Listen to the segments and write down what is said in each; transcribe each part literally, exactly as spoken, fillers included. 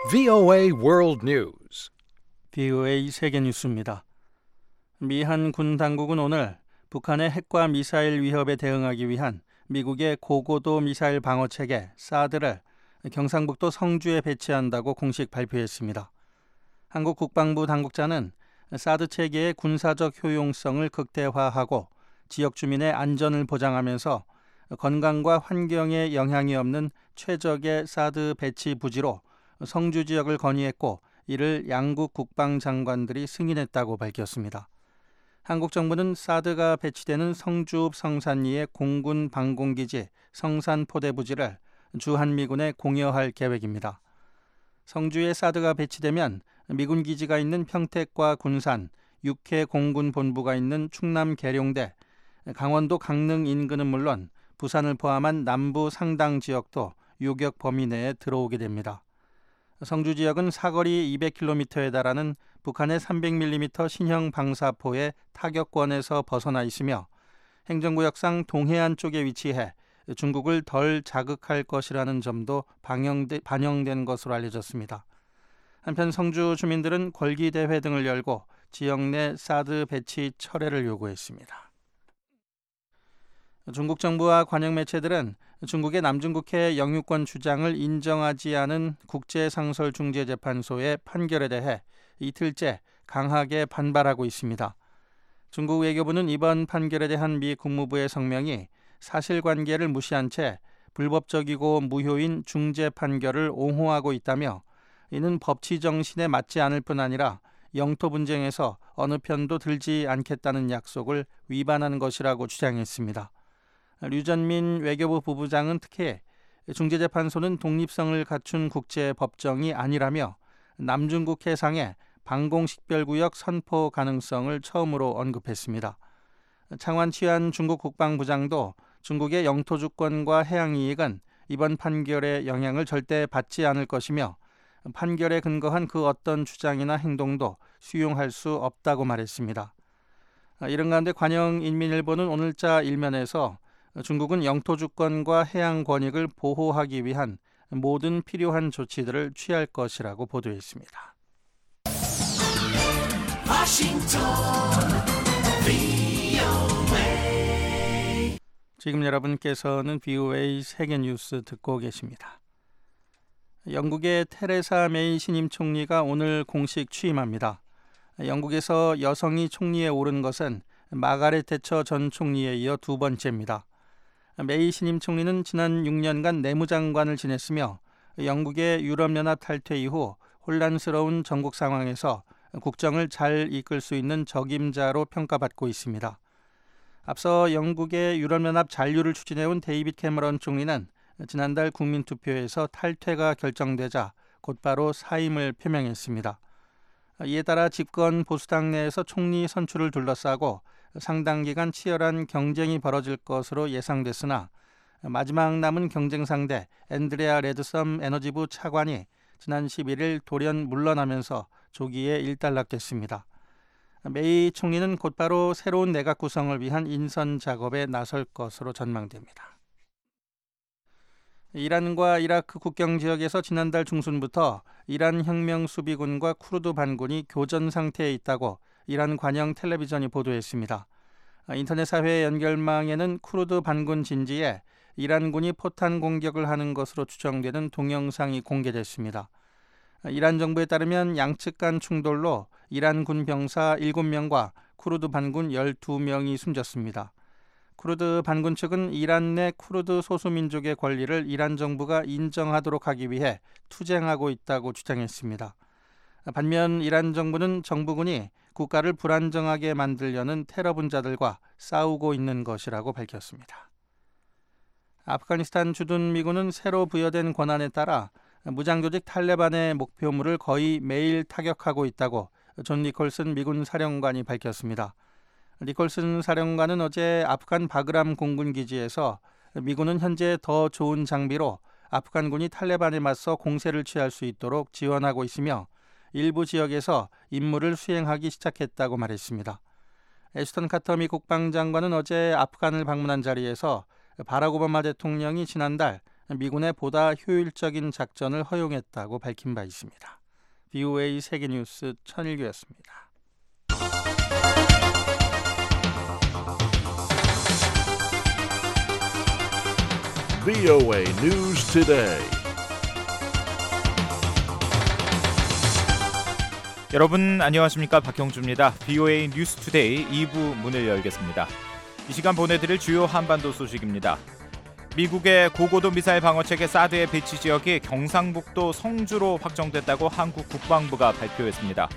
브이오에이 World News. 브이오에이 세계 뉴스입니다. 미 한 군 당국은 오늘 북한의 핵과 미사일 위협에 대응하기 위한 미국의 고고도 미사일 방어 체계 사드를 경상북도 성주에 배치한다고 공식 발표했습니다. 한국 국방부 당국자는 사드 체계의 군사적 효용성을 극대화하고 지역 주민의 안전을 보장하면서 건강과 환경에 영향이 없는 최적의 사드 배치 부지로 성주 지역을 건의했고 이를 양국 국방장관들이 승인했다고 밝혔습니다. 한국 정부는 사드가 배치되는 성주 성산리의 공군 방공기지 성산포대부지를 주한미군에 공여할 계획입니다. 성주에 사드가 배치되면 미군 기지가 있는 평택과 군산, 육해 공군 본부가 있는 충남 계룡대, 강원도 강릉 인근은 물론 부산을 포함한 남부 상당 지역도 요격 범위 내에 들어오게 됩니다. 성주 지역은 사거리 이백 킬로미터에 달하는 북한의 삼백 밀리미터 신형 방사포의 타격권에서 벗어나 있으며 행정구역상 동해안 쪽에 위치해 중국을 덜 자극할 것이라는 점도 반영되, 반영된 것으로 알려졌습니다. 한편 성주 주민들은 걸기대회 등을 열고 지역 내 사드 배치 철회를 요구했습니다. 중국 정부와 관영 매체들은 중국의 남중국해 영유권 주장을 인정하지 않은 국제상설중재재판소의 판결에 대해 이틀째 강하게 반발하고 있습니다. 중국 외교부는 이번 판결에 대한 미 국무부의 성명이 사실관계를 무시한 채 불법적이고 무효인 중재 판결을 옹호하고 있다며 이는 법치 정신에 맞지 않을 뿐 아니라 영토 분쟁에서 어느 편도 들지 않겠다는 약속을 위반하는 것이라고 주장했습니다. 류전민 외교부 부부장은 특히 중재재판소는 독립성을 갖춘 국제법정이 아니라며 남중국 해상의 방공식별구역 선포 가능성을 처음으로 언급했습니다. 창완치안 중국 국방부장도 중국의 영토 주권과 해양 이익은 이번 판결의 영향을 절대 받지 않을 것이며 판결에 근거한 그 어떤 주장이나 행동도 수용할 수 없다고 말했습니다. 이런 가운데 관영인민일보는 오늘자 일면에서 중국은 영토 주권과 해양 권익을 보호하기 위한 모든 필요한 조치들을 취할 것이라고 보도했습니다. 워싱턴 브이오에이. 지금 여러분께서는 브이오에이 세계 뉴스 듣고 계십니다. 영국의 테레사 메이 신임 총리가 오늘 공식 취임합니다. 영국에서 여성이 총리에 오른 것은 마가렛 대처 전 총리에 이어 두 번째입니다. 메이 신임 총리는 지난 육 년간 내무장관을 지냈으며 영국의 유럽연합 탈퇴 이후 혼란스러운 전국 상황에서 국정을 잘 이끌 수 있는 적임자로 평가받고 있습니다. 앞서 영국의 유럽연합 잔류를 추진해온 데이빗 캐머런 총리는 지난달 국민투표에서 탈퇴가 결정되자 곧바로 사임을 표명했습니다. 이에 따라 집권 보수당 내에서 총리 선출을 둘러싸고 상당 기간 치열한 경쟁이 벌어질 것으로 예상됐으나 마지막 남은 경쟁 상대 앤드레아 레드섬 에너지부 차관이 지난 십일 일 돌연 물러나면서 조기에 일단락됐습니다. 메이 총리는 곧바로 새로운 내각 구성을 위한 인선 작업에 나설 것으로 전망됩니다. 이란과 이라크 국경 지역에서 지난달 중순부터 이란 혁명 수비군과 쿠르드 반군이 교전 상태에 있다고 이란 관영 텔레비전이 보도했습니다. 인터넷 사회 연결망에는 쿠르드 반군 진지에 이란군이 포탄 공격을 하는 것으로 추정되는 동영상이 공개됐습니다. 이란 정부에 따르면 양측 간 충돌로 이란군 병사 일곱 명과 쿠르드 반군 열두 명이 숨졌습니다. 쿠르드 반군 측은 이란 내 쿠르드 소수민족의 권리를 이란 정부가 인정하도록 하기 위해 투쟁하고 있다고 주장했습니다. 반면 이란 정부는 정부군이 국가를 불안정하게 만들려는 테러 분자들과 싸우고 있는 것이라고 밝혔습니다. 아프가니스탄 주둔 미군은 새로 부여된 권한에 따라 무장조직 탈레반의 목표물을 거의 매일 타격하고 있다고 존 니콜슨 미군 사령관이 밝혔습니다. 니콜슨 사령관은 어제 아프간 바그람 공군기지에서 미군은 현재 더 좋은 장비로 아프간군이 탈레반에 맞서 공세를 취할 수 있도록 지원하고 있으며 일부 지역에서 임무를 수행하기 시작했다고 말했습니다. 애슈턴 카터 미 국방장관은 어제 아프간을 방문한 자리에서 바락 오바마 대통령이 지난달 미군의 보다 효율적인 작전을 허용했다고 밝힌 바 있습니다. 브이오에이 세계뉴스 천일규였습니다. 브이오에이 News Today. 여러분 안녕하십니까? 박형주입니다. 브이오에이 뉴스 투데이 이 부 문을 열겠습니다. 이 시간 보내드릴 주요 한반도 소식입니다. 미국의 고고도 미사일 방어체계 사드의 배치 지역이 경상북도 성주로 확정됐다고 한국 국방부가 발표했습니다.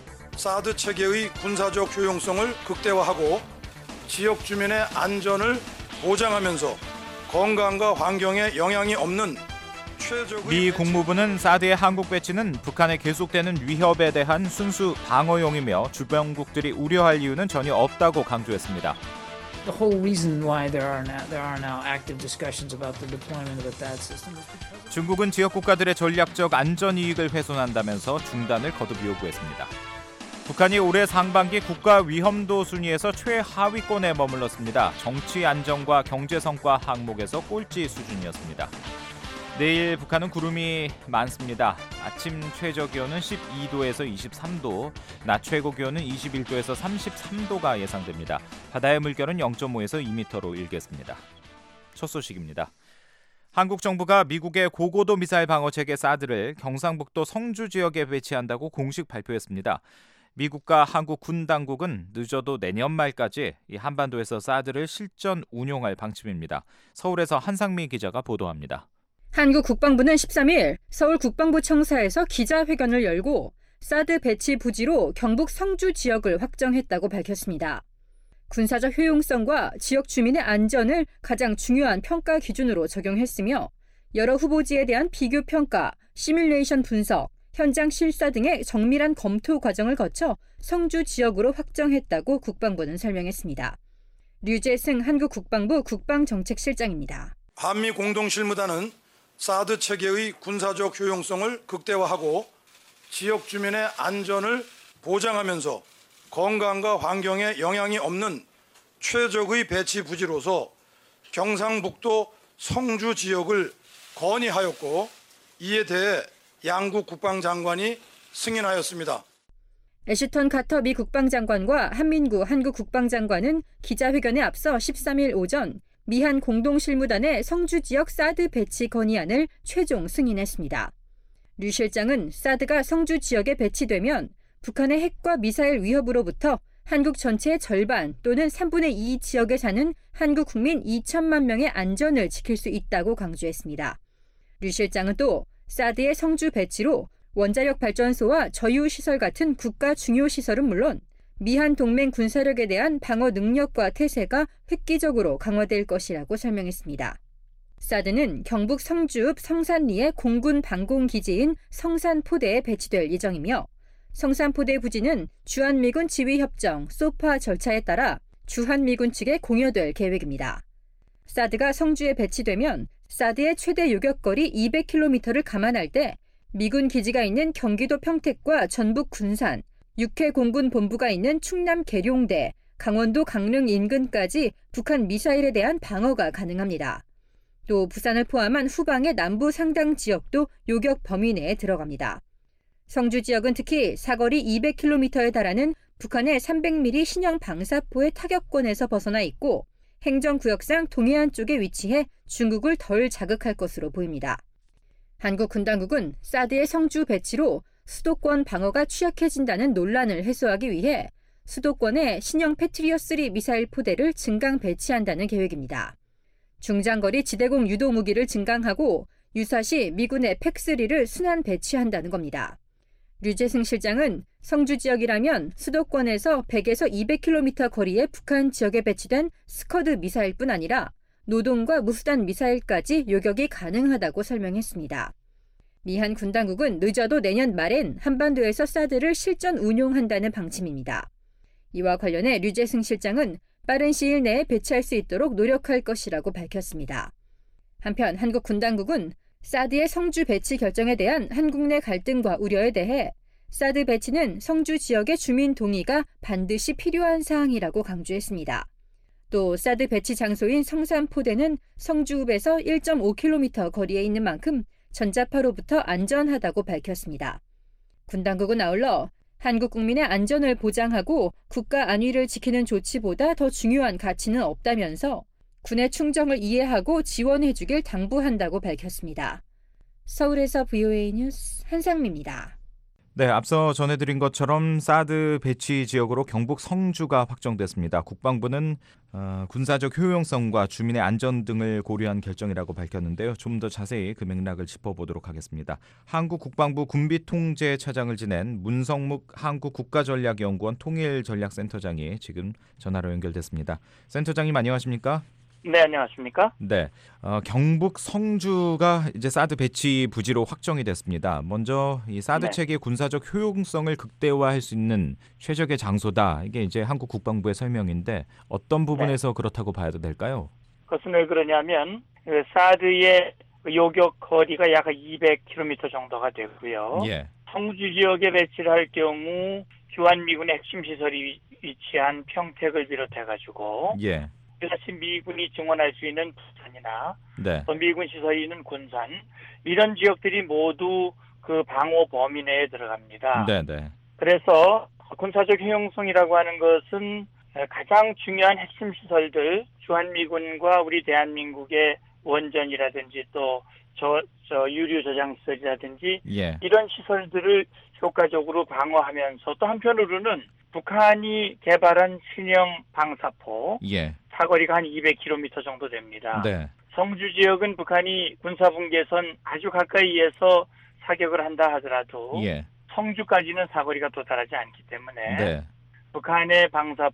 사드 체계의 군사적 효용성을 극대화하고 지역 주민의 안전을 보장하면서 건강과 환경에 영향이 없는 최적의 미 국무부는 사드의 한국 배치는 북한에 계속되는 위협에 대한 순수 방어용이며 주변국들이 우려할 이유는 전혀 없다고 강조했습니다. The whole reason why there are now there are now active discussions about the deployment of the T A A D system is because 중국은 지역 국가들의 전략적 안전 이익을 훼손한다면서 중단을 거듭 요구했습니다. 북한이 올해 상반기 국가 위험도 순위에서 최하위권에 머물렀습니다. 정치 안정과 경제 성과 항목에서 꼴찌 수준이었습니다. 내일 북한은 구름이 많습니다. 아침 최저 기온은 십이 도에서 이십삼 도, 낮 최고 기온은 이십일 도에서 삼십삼 도가 예상됩니다. 바다의 물결은 영 점 오에서 이 미터로 일겠습니다. 첫 소식입니다. 한국 정부가 미국의 고고도 미사일 방어체계 사드를 경상북도 성주 지역에 배치한다고 공식 발표했습니다. 미국과 한국 군 당국은 늦어도 내년 말까지 이 한반도에서 사드를 실전 운용할 방침입니다. 서울에서 한상미 기자가 보도합니다. 한국 국방부는 십삼 일 서울 국방부 청사에서 기자회견을 열고 사드 배치 부지로 경북 성주 지역을 확정했다고 밝혔습니다. 군사적 효용성과 지역 주민의 안전을 가장 중요한 평가 기준으로 적용했으며 여러 후보지에 대한 비교 평가, 시뮬레이션 분석, 현장 실사 등의 정밀한 검토 과정을 거쳐 성주 지역으로 확정했다고 국방부는 설명했습니다. 류재승 한국 국방부 국방정책실장입니다. 한미 공동실무단은 사드 체계의 군사적 효용성을 극대화하고 지역 주민의 안전을 보장하면서 건강과 환경에 영향이 없는 최적의 배치 부지로서 경상북도 성주 지역을 건의하였고 이에 대해 양국 국방장관이 승인하였습니다. 애슈턴 카터 미 국방장관과 한민구 한국 국방장관은 기자회견에 앞서 십삼 일 오전 미한 공동실무단의 성주 지역 사드 배치 건의안을 최종 승인했습니다. 류 실장은 사드가 성주 지역에 배치되면 북한의 핵과 미사일 위협으로부터 한국 전체의 절반 또는 삼분의 이 지역에 사는 한국 국민 이천만 명의 안전을 지킬 수 있다고 강조했습니다. 류 실장은 또 사드의 성주 배치로 원자력 발전소와 저유시설 같은 국가 중요 시설은 물론 미한 동맹 군사력에 대한 방어 능력과 태세가 획기적으로 강화될 것이라고 설명했습니다. 사드는 경북 성주읍 성산리의 공군 방공기지인 성산포대에 배치될 예정이며 성산포대 부지는 주한미군 지휘협정 소파 절차에 따라 주한미군 측에 공여될 계획입니다. 사드가 성주에 배치되면 사드의 최대 요격거리 이백 킬로미터를 감안할 때 미군 기지가 있는 경기도 평택과 전북 군산, 육해 공군 본부가 있는 충남 계룡대, 강원도 강릉 인근까지 북한 미사일에 대한 방어가 가능합니다. 또 부산을 포함한 후방의 남부 상당 지역도 요격 범위 내에 들어갑니다. 성주 지역은 특히 사거리 이백 킬로미터에 달하는 북한의 삼백 밀리미터 신형 방사포의 타격권에서 벗어나 있고 행정구역상 동해안 쪽에 위치해 중국을 덜 자극할 것으로 보입니다. 한국 군 당국은 사드의 성주 배치로 수도권 방어가 취약해진다는 논란을 해소하기 위해 수도권에 신형 패트리어 쓰리 미사일 포대를 증강 배치한다는 계획입니다. 중장거리 지대공 유도 무기를 증강하고 유사시 미군의 팩쓰리를 순환 배치한다는 겁니다. 류재승 실장은 성주 지역이라면 수도권에서 백에서 이백 킬로미터 거리의 북한 지역에 배치된 스커드 미사일뿐 아니라 노동과 무수단 미사일까지 요격이 가능하다고 설명했습니다. 미한 군 당국은 늦어도 내년 말엔 한반도에서 사드를 실전 운용한다는 방침입니다. 이와 관련해 류재승 실장은 빠른 시일 내에 배치할 수 있도록 노력할 것이라고 밝혔습니다. 한편 한국 군 당국은 사드의 성주 배치 결정에 대한 한국 내 갈등과 우려에 대해 사드 배치는 성주 지역의 주민 동의가 반드시 필요한 사항이라고 강조했습니다. 또 사드 배치 장소인 성산포대는 성주읍에서 일 점 오 킬로미터 거리에 있는 만큼 전자파로부터 안전하다고 밝혔습니다. 군 당국은 아울러 한국 국민의 안전을 보장하고 국가 안위를 지키는 조치보다 더 중요한 가치는 없다면서 군의 충정을 이해하고 지원해주길 당부한다고 밝혔습니다. 서울에서 브이오에이 뉴스 한상미입니다. 네, 앞서 전해드린 것처럼 사드 배치 지역으로 경북 성주가 확정됐습니다. 국방부는 어, 군사적 효용성과 주민의 안전 등을 고려한 결정이라고 밝혔는데요. 좀 더 자세히 그 맥락을 짚어보도록 하겠습니다. 한국국방부 군비통제차장을 지낸 문성묵 한국국가전략연구원 통일전략센터장이 지금 전화로 연결됐습니다. 센터장님 안녕하십니까? 네, 안녕하십니까? 네, 어, 경북 성주가 이제 사드 배치 부지로 확정이 됐습니다. 먼저 이 사드 네. 체계의 군사적 효용성을 극대화할 수 있는 최적의 장소다. 이게 이제 한국 국방부의 설명인데 어떤 부분에서 네. 그렇다고 봐야 될까요? 그것은 왜 그러냐면 사드의 요격 거리가 약 이백 킬로미터 정도가 되고요. 예. 성주 지역에 배치를 할 경우 주한미군의 핵심 시설이 위치한 평택을 비롯해가지고 예. 다시 미군이 증원할 수 있는 부산이나 네. 또 미군 시설이 있는 군산 이런 지역들이 모두 그 방호 범위 내에 들어갑니다. 네, 네. 그래서 군사적 효용성이라고 하는 것은 가장 중요한 핵심 시설들 주한미군과 우리 대한민국의 원전이라든지 또 저, 저 유류 저장 시설이라든지 예. 이런 시설들을 효과적으로 방어하면서 또 한편으로는 북한이 개발한 신형 방사포 예. 사거리가 한 이백 킬로미터 정도 됩니다. 네. 성주 지역은 북한이 군사분계선 아주 가까이에서 사격을 한다 하더라도 예. 성주까지는 사거리가 도달하지 않기 때문에 네. 북한의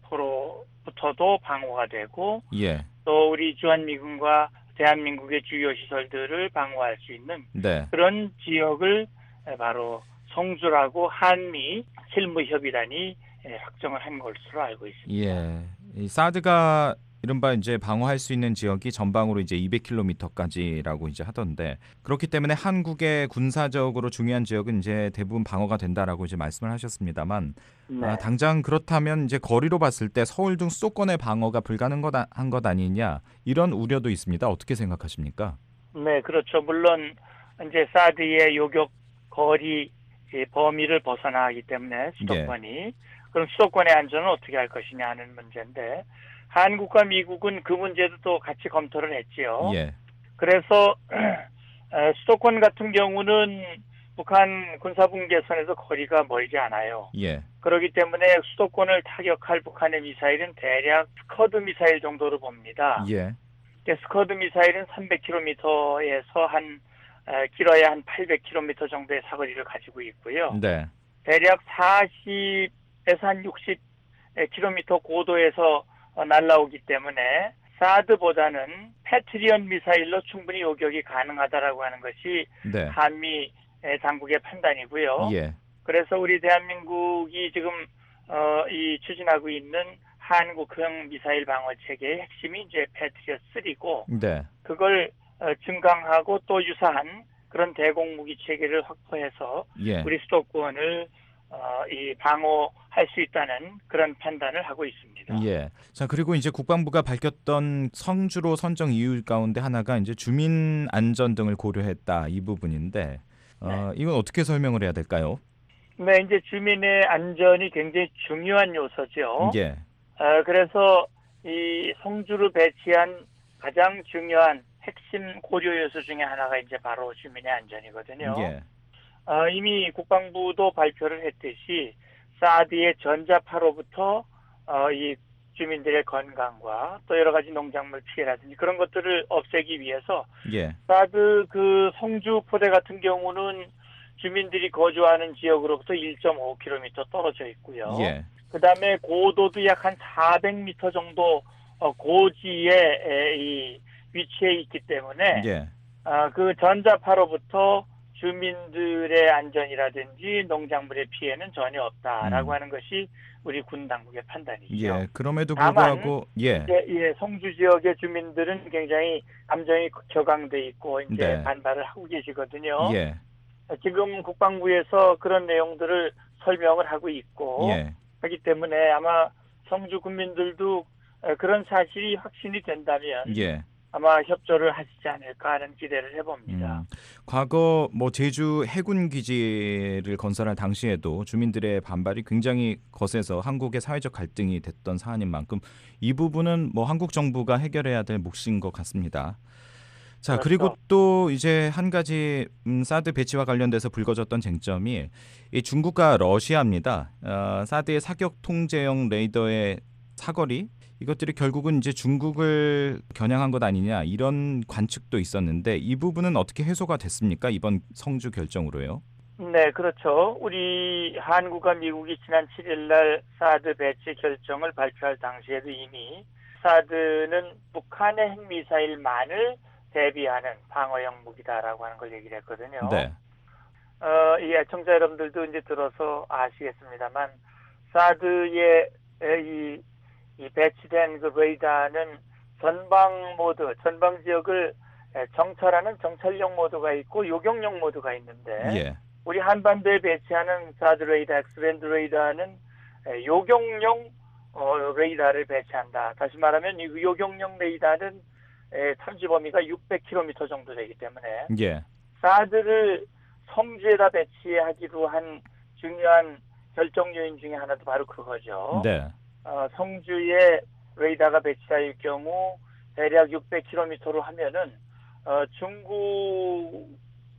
방사포로부터도 방어가 되고 예. 또 우리 주한미군과 대한민국의 주요 시설들을 방어할 수 있는 네. 그런 지역을 바로 성주라고 한미 실무협의단이 확정을 한 것으로 알고 있습니다. 예. 이 사드가 이른바 이제 방어할 수 있는 지역이 전방으로 이제 이백 킬로미터까지라고 이제 하던데 그렇기 때문에 한국의 군사적으로 중요한 지역은 이제 대부분 방어가 된다라고 이제 말씀을 하셨습니다만 네. 아, 당장 그렇다면 이제 거리로 봤을 때 서울 등 수도권의 방어가 불가능한 것 아니냐 이런 우려도 있습니다. 어떻게 생각하십니까? 네, 그렇죠. 물론 이제 사드의 요격 거리 범위를 벗어나기 때문에 수도권이 예. 그럼 수도권의 안전은 어떻게 할 것이냐 하는 문제인데 한국과 미국은 그 문제도 또 같이 검토를 했지요. 예. 그래서 수도권 같은 경우는 북한 군사분계선에서 거리가 멀지 않아요. 예. 그렇기 때문에 수도권을 타격할 북한의 미사일은 대략 스커드 미사일 정도로 봅니다. 예. 스커드 미사일은 삼백 킬로미터에서 한 길어야 한 팔백 킬로미터 정도의 사거리를 가지고 있고요. 네. 대략 사십에서 한 육십 킬로미터 고도에서 날아오기 때문에 사드보다는 패트리언 미사일로 충분히 요격이 가능하다라고 하는 것이 네. 한미 당국의 판단이고요. 예. 그래서 우리 대한민국이 지금 어, 이 추진하고 있는 한국형 미사일 방어 체계의 핵심이 이제 패트리엇 쓰리고 네. 그걸 어, 증강하고 또 유사한 그런 대공 무기 체계를 확보해서 예. 우리 수도권을 어, 이 방어할 수 있다는 그런 판단을 하고 있습니다. 예. 자, 그리고 이제 국방부가 밝혔던 성주로 선정 이유 가운데 하나가 이제 주민 안전 등을 고려했다 이 부분인데 어, 네. 이건 어떻게 설명을 해야 될까요? 네, 이제 주민의 안전이 굉장히 중요한 요소죠. 예. 어, 그래서 이 성주를 배치한 가장 중요한 핵심 고려 요소 중에 하나가 이제 바로 주민의 안전이거든요. 예. 어, 이미 국방부도 발표를 했듯이 사드의 전자파로부터 어, 이 주민들의 건강과 또 여러 가지 농작물 피해라든지 그런 것들을 없애기 위해서 예. 사드 그 성주 포대 같은 경우는 주민들이 거주하는 지역으로부터 일 점 오 킬로미터 떨어져 있고요. 예. 그다음에 고도도 약 한 사백 미터 정도 어, 고지에 에, 이 위치해 있기 때문에 예. 어, 그 전자파로부터 주민들의 안전이라든지 농작물의 피해는 전혀 없다라고 음. 하는 것이 우리 군 당국의 판단이죠. 예. 그럼에도 다만, 불구하고 예. 예, 예, 성주 지역의 주민들은 굉장히 감정이 격앙돼 있고 이제 네. 반발을 하고 계시거든요. 예. 지금 국방부에서 그런 내용들을 설명을 하고 있고 예. 하기 때문에 아마 성주 군민들도 어, 그런 사실이 확신이 된다면 예. 아마 협조를 하시지 않을까 하는 기대를 해봅니다. 음, 과거 뭐 제주 해군 기지를 건설할 당시에도 주민들의 반발이 굉장히 거세서 한국의 사회적 갈등이 됐던 사안인 만큼 이 부분은 뭐 한국 정부가 해결해야 될 몫인 것 같습니다. 자, 그렇죠. 그리고 또 이제 한 가지 음, 사드 배치와 관련돼서 불거졌던 쟁점이 이 중국과 러시아입니다. 어, 사드의 사격 통제용 레이더의 사거리 이것들이 결국은 이제 중국을 겨냥한 것 아니냐 이런 관측도 있었는데 이 부분은 어떻게 해소가 됐습니까? 이번 성주 결정으로요. 네, 그렇죠. 우리 한국과 미국이 지난 칠 일 날 사드 배치 결정을 발표할 당시에도 이미 사드는 북한의 핵미사일만을 대비하는 방어형 무기다라고 하는 걸 얘기를 했거든요. 네. 어, 이 애청자 여러분들도 이제 들어서 아시겠습니다만 사드의 이, 이 배치된 그 레이더는 전방 모드, 전방 지역을 정찰하는 정찰용 모드가 있고 요격용 모드가 있는데 예. 우리 한반도에 배치하는 사드 레이더, 엑스밴드 레이더는 요격용 어, 레이더를 배치한다. 다시 말하면 이 요격용 레이더는 탐지 범위가 육백 킬로미터 정도 되기 때문에 예. 사드를 성주에다 배치하기로 한 중요한 결정 요인 중에 하나도 바로 그거죠. 네. 어, 성주에 레이더가 배치될 경우 대략 육백 킬로미터로 하면은 어, 중국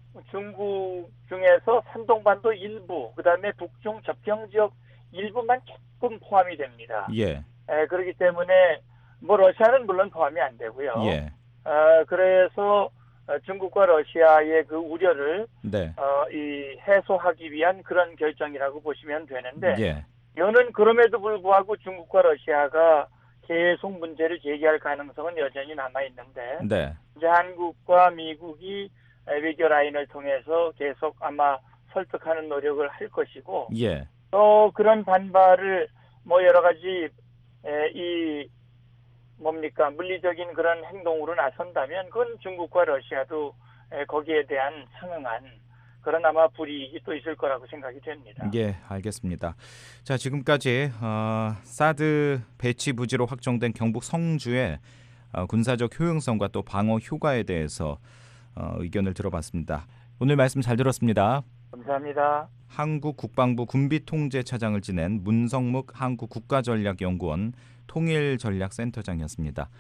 중국 중에서 산동반도 일부, 그다음에 북중 접경 지역 일부만 조금 포함이 됩니다. 예. 에, 그렇기 때문에 뭐 러시아는 물론 포함이 안 되고요. 예. 어, 그래서 중국과 러시아의 그 우려를 네. 어, 이 해소하기 위한 그런 결정이라고 보시면 되는데 예. 이는 그럼에도 불구하고 중국과 러시아가 계속 문제를 제기할 가능성은 여전히 남아 있는데 네. 이제 한국과 미국이 외교 라인을 통해서 계속 아마 설득하는 노력을 할 것이고 예. 또 그런 반발을 뭐 여러 가지 에, 이 뭡니까 물리적인 그런 행동으로 나선다면 그건 중국과 러시아도 에, 거기에 대한 상응한 그런 아마 불이익이 또 있을 거라고 생각이 됩니다. 예, 알겠습니다. 자, 지금까지 어, 사드 배치 부지로 확정된 경북 성주의 어, 군사적 효용성과 또 방어 효과에 대해서 어, 의견을 들어봤습니다. 오늘 말씀 잘 들었습니다. 감사합니다. 한국 국방부 군비통제차장을 지낸 문성묵 한국국가전략연구원 통일전략센터장이었습니다.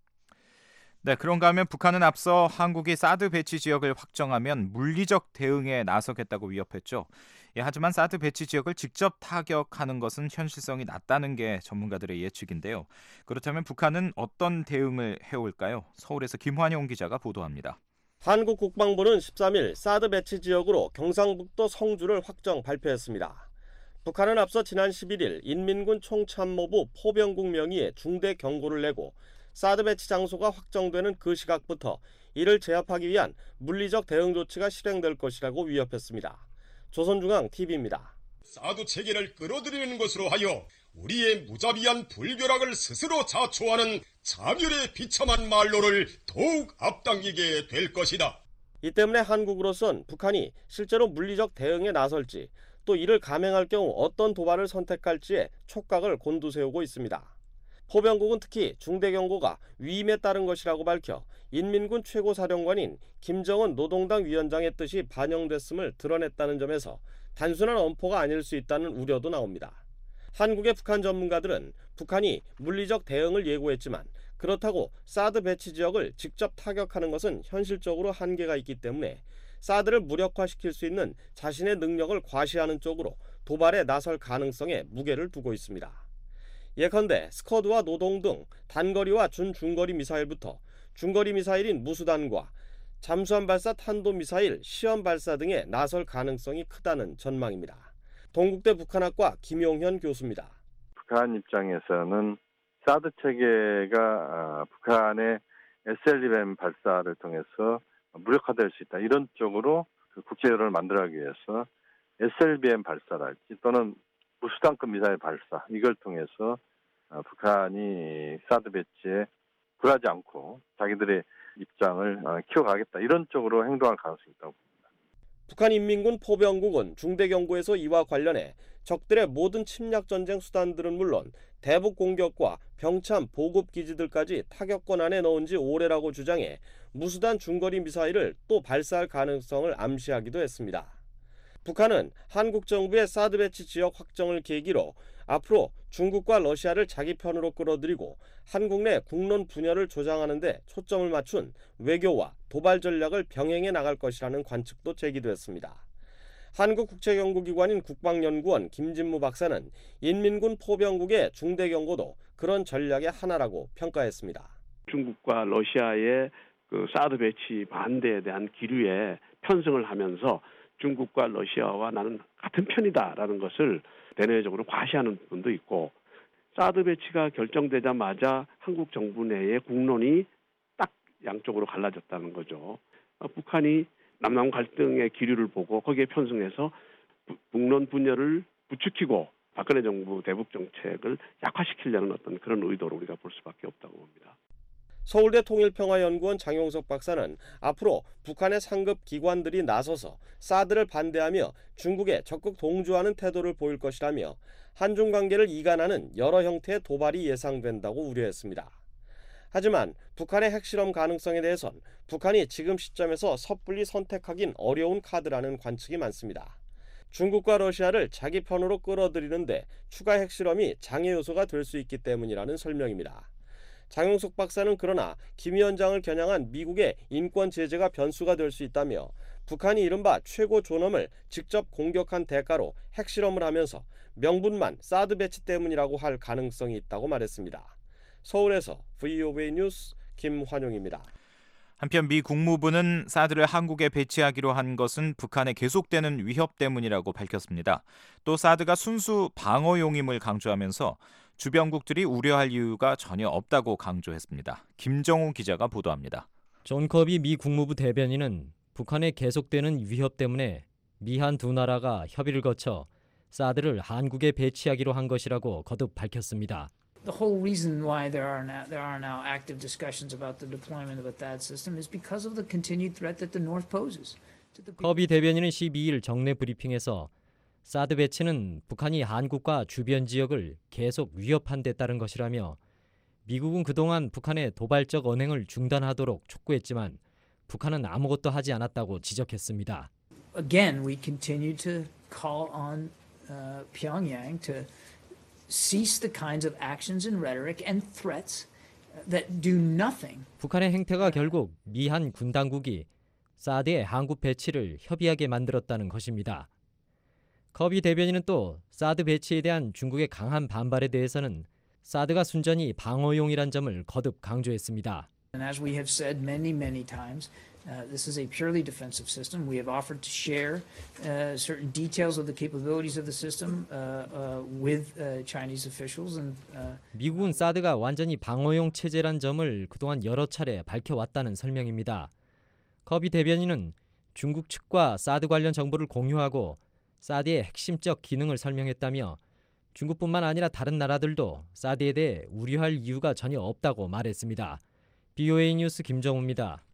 네, 그런가 하면 북한은 앞서 한국이 사드 배치 지역을 확정하면 물리적 대응에 나서겠다고 위협했죠. 예, 하지만 사드 배치 지역을 직접 타격하는 것은 현실성이 낮다는 게 전문가들의 예측인데요. 그렇다면 북한은 어떤 대응을 해올까요? 서울에서 김환영 기자가 보도합니다. 한국 국방부는 십삼 일 사드 배치 지역으로 경상북도 성주를 확정 발표했습니다. 북한은 앞서 지난 십일 일 인민군 총참모부 포병국 명의의 중대 경고를 내고 사드 배치 장소가 확정되는 그 시각부터 이를 제압하기 위한 물리적 대응 조치가 실행될 것이라고 위협했습니다. 조선중앙티비입니다. 사드 체계를 끌어들이는 것으로 하여 우리의 무자비한 불벼락을 스스로 자초하는 자멸의 비참한 말로를 더욱 앞당기게 될 것이다. 이 때문에 한국으로선 북한이 실제로 물리적 대응에 나설지 또 이를 감행할 경우 어떤 도발을 선택할지에 촉각을 곤두세우고 있습니다. 포병국은 특히 중대경고가 위임에 따른 것이라고 밝혀 인민군 최고사령관인 김정은 노동당 위원장의 뜻이 반영됐음을 드러냈다는 점에서 단순한 엄포가 아닐 수 있다는 우려도 나옵니다. 한국의 북한 전문가들은 북한이 물리적 대응을 예고했지만 그렇다고 사드 배치 지역을 직접 타격하는 것은 현실적으로 한계가 있기 때문에 사드를 무력화시킬 수 있는 자신의 능력을 과시하는 쪽으로 도발에 나설 가능성에 무게를 두고 있습니다. 예컨대 스커드와 노동 등 단거리와 준중거리 미사일부터 중거리 미사일인 무수단과 잠수함 발사 탄도미사일 시험 발사 등에 나설 가능성이 크다는 전망입니다. 동국대 북한학과 김용현 교수입니다. 북한 입장에서는 사드 체계가 북한의 에스엘비엠 발사를 통해서 무력화될 수 있다. 이런 쪽으로 국제 여론을 만들어가기 위해서 에스엘비엠 발사랄지 또는 무수단급 미사일 발사 이걸 통해서 북한이 사드 배치에 굴하지 않고 자기들의 입장을 키워가겠다. 이런 쪽으로 행동할 가능성이 있다고 봅니다. 북한인민군 포병국은 중대경고에서 이와 관련해 적들의 모든 침략전쟁 수단들은 물론 대북 공격과 병참 보급 기지들까지 타격권 안에 넣은 지 오래라고 주장해 무수단 중거리 미사일을 또 발사할 가능성을 암시하기도 했습니다. 북한은 한국 정부의 사드 배치 지역 확정을 계기로 앞으로 중국과 러시아를 자기 편으로 끌어들이고 한국 내 국론 분열을 조장하는 데 초점을 맞춘 외교와 도발 전략을 병행해 나갈 것이라는 관측도 제기됐습니다. 한국국제연구기관인 국방연구원 김진무 박사는 인민군 포병국의 중대경고도 그런 전략의 하나라고 평가했습니다. 중국과 러시아의 그 사드 배치 반대에 대한 기류에 편승을 하면서 중국과 러시아와 나는 같은 편이다라는 것을 대내적으로 과시하는 부분도 있고, 사드 배치가 결정되자마자 한국 정부 내의 국론이 딱 양쪽으로 갈라졌다는 거죠. 북한이 남남 갈등의 기류를 보고 거기에 편승해서 북론 분열을 부추기고 박근혜 정부 대북 정책을 약화시키려는 어떤 그런 의도로 우리가 볼 수밖에 없다고 봅니다. 서울대 통일평화연구원 장용석 박사는 앞으로 북한의 상급 기관들이 나서서 사드를 반대하며 중국에 적극 동조하는 태도를 보일 것이라며 한중 관계를 이간하는 여러 형태의 도발이 예상된다고 우려했습니다. 하지만 북한의 핵실험 가능성에 대해선 북한이 지금 시점에서 섣불리 선택하긴 어려운 카드라는 관측이 많습니다. 중국과 러시아를 자기 편으로 끌어들이는데 추가 핵실험이 장애 요소가 될 수 있기 때문이라는 설명입니다. 장용석 박사는 그러나 김 위원장을 겨냥한 미국의 인권 제재가 변수가 될 수 있다며 북한이 이른바 최고 존엄을 직접 공격한 대가로 핵실험을 하면서 명분만 사드 배치 때문이라고 할 가능성이 있다고 말했습니다. 서울에서 브이오에이 뉴스 김환용입니다. 한편 미 국무부는 사드를 한국에 배치하기로 한 것은 북한의 계속되는 위협 때문이라고 밝혔습니다. 또 사드가 순수 방어용임을 강조하면서 주변국들이 우려할 이유가 전혀 없다고 강조했습니다. 김정우 기자가 보도합니다. 존 커비 미 국무부 대변인은 북한의 계속되는 위협 때문에 미한 두 나라가 협의를 거쳐 사드를 한국에 배치하기로 한 것이라고 거듭 밝혔습니다. The whole reason why there are now there are now active discussions about the deployment of a T H A D system is because of the continued threat that the North poses. 커비 대변인은 십이일 정례 브리핑에서 사드 배치는 북한이 한국과 주변 지역을 계속 위협한 데 따른 것이라며 미국은 그동안 북한의 도발적 언행을 중단하도록 촉구했지만 북한은 아무것도 하지 않았다고 지적했습니다. Again, we continue to call on uh, Pyongyang to cease the kinds of actions and rhetoric and threats that do nothing. 북한의 행태가 결국 미한 군 당국이 사드의 한국 배치를 협의하게 만들었다는 것입니다. 커비 대변인은 또 사드 배치에 대한 중국의 강한 반발에 대해서는 사드가 순전히 방어용이란 점을 거듭 강조했습니다. And as we have said many, many times, uh, this is a purely defensive system. We have offered to share uh, certain details of the capabilities of the system uh, uh, with uh, Chinese officials. And, uh, 미국은 사드가 완전히 방어용 체제란 점을 그동안 여러 차례 밝혀왔다는 설명입니다. 커비 대변인은 중국 측과 사드 관련 정보를 공유하고 사드의 핵심적 기능을 설명했다며 중국뿐만 아니라 다른 나라들도 사드에 대해 우려할 이유가 전혀 없다고 말했습니다. 브이오에이 뉴스 김정우입니다.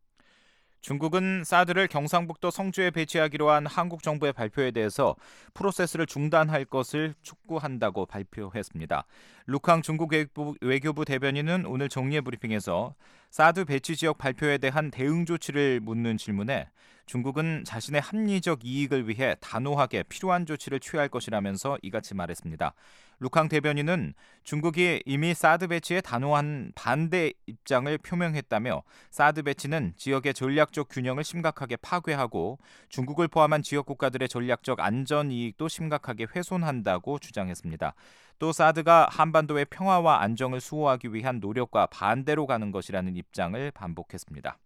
중국은 사드를 경상북도 성주에 배치하기로 한 한국 정부의 발표에 대해서 프로세스를 중단할 것을 촉구한다고 발표했습니다. 루캉 중국 외교부, 외교부 대변인은 오늘 정례 브리핑에서 사드 배치 지역 발표에 대한 대응 조치를 묻는 질문에 중국은 자신의 합리적 이익을 위해 단호하게 필요한 조치를 취할 것이라면서 이같이 말했습니다. 루캉 대변인은 중국이 이미 사드 배치에 단호한 반대 입장을 표명했다며 사드 배치는 지역의 전략적 균형을 심각하게 파괴하고 중국을 포함한 지역 국가들의 전략적 안전 이익도 심각하게 훼손한다고 주장했습니다. 또 사드가 한반도의 평화와 안정을 수호하기 위한 노력과 반대로 가는 것이라는 입장을 반복했습니다.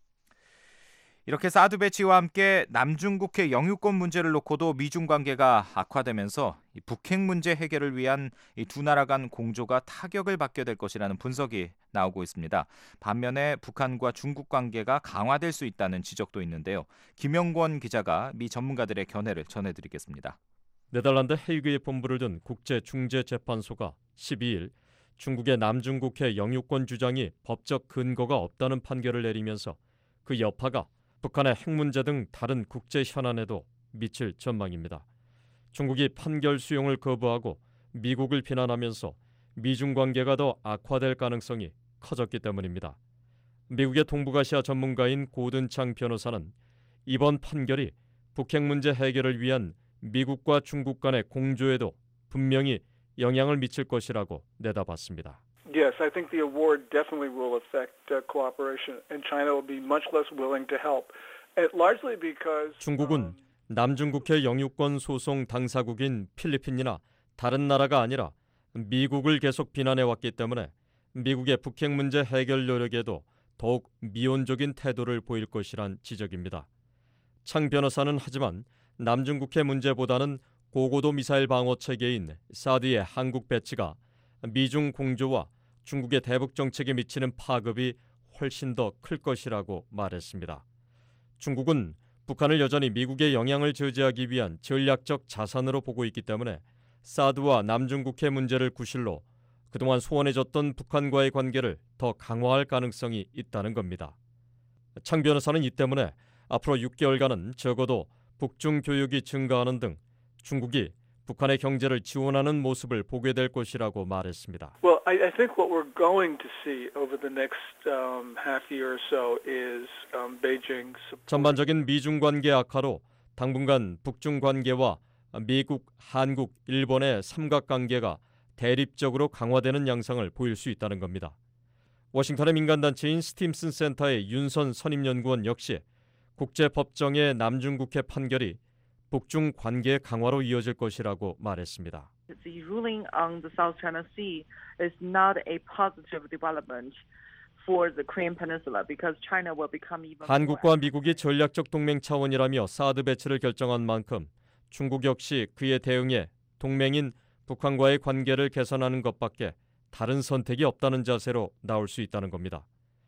이렇게 사드 배치와 함께 남중국해 영유권 문제를 놓고도 미중 관계가 악화되면서 이 북핵 문제 해결을 위한 이 두 나라 간 공조가 타격을 받게 될 것이라는 분석이 나오고 있습니다. 반면에 북한과 중국 관계가 강화될 수 있다는 지적도 있는데요. 김영권 기자가 미 전문가들의 견해를 전해드리겠습니다. 네덜란드 헤이그에 본부를 둔 국제중재재판소가 십이일 중국의 남중국해 영유권 주장이 법적 근거가 없다는 판결을 내리면서 그 여파가 북한의 핵 문제 등 다른 국제 현안에도 미칠 전망입니다. 중국이 판결 수용을 거부하고 미국을 비난하면서 미중 관계가 더 악화될 가능성이 커졌기 때문입니다. 미국의 동북아시아 전문가인 고든창 변호사는 이번 판결이 북핵 문제 해결을 위한 미국과 중국 간의 공조에도 분명히 영향을 미칠 것이라고 내다봤습니다. Yes, I think the award definitely will affect uh, cooperation, and China will be much less willing to help. And largely because 중국은 남중국해 영유권 소송 당사국인 필리핀이나 다른 나라가 아니라 미국을 계속 비난해왔기 때문에 미국의 북핵 문제 해결 노력에도 더욱 미온적인 태도를 보일 것이란 지적입니다. 창 변호사는 하지만 남중국해 문제보다는 고고도 미사일 방어 체계인 사드의 한국 배치가 미중 공조와 중국의 대북 정책에 미치는 파급이 훨씬 더 클 것이라고 말했습니다. 중국은 북한을 여전히 미국의 영향을 저지하기 위한 전략적 자산으로 보고 있기 때문에 사드와 남중국해 문제를 구실로 그동안 소원해졌던 북한과의 관계를 더 강화할 가능성이 있다는 겁니다. 창 변호사는 이 때문에 앞으로 육 개월간은 적어도 북중 교육이 증가하는 등 중국이 북한의 경제를 지원하는 모습을 보게 될 것이라고 말했습니다. Well, I, I think what we're going to see over the next um, half year or so is um, Beijing. 전반적인 미중 관계 악화로 당분간 북중 관계와 미국, 한국, 일본의 삼각관계가 대립적으로 강화되는 양상을 보일 수 있다는 겁니다. 워싱턴의 민간단체인 스팀슨 센터의 윤선 선임연구원 역시 국제법정의 남중국해 판결이 북중 관계 강화로 이어질 것이라고 말했습니다. The ruling on the South China Sea is not a positive development for the Korean Peninsula because China will become even more. 한국과 미국이 전략적 동맹 차원이라며 사드 배치를 결정한 만큼 중국 역시 그에 대응해 동맹인 북한과의 관계를 개선하는 것밖에 다른 선택이 없다는 자세로 나올 수 있다는 겁니다.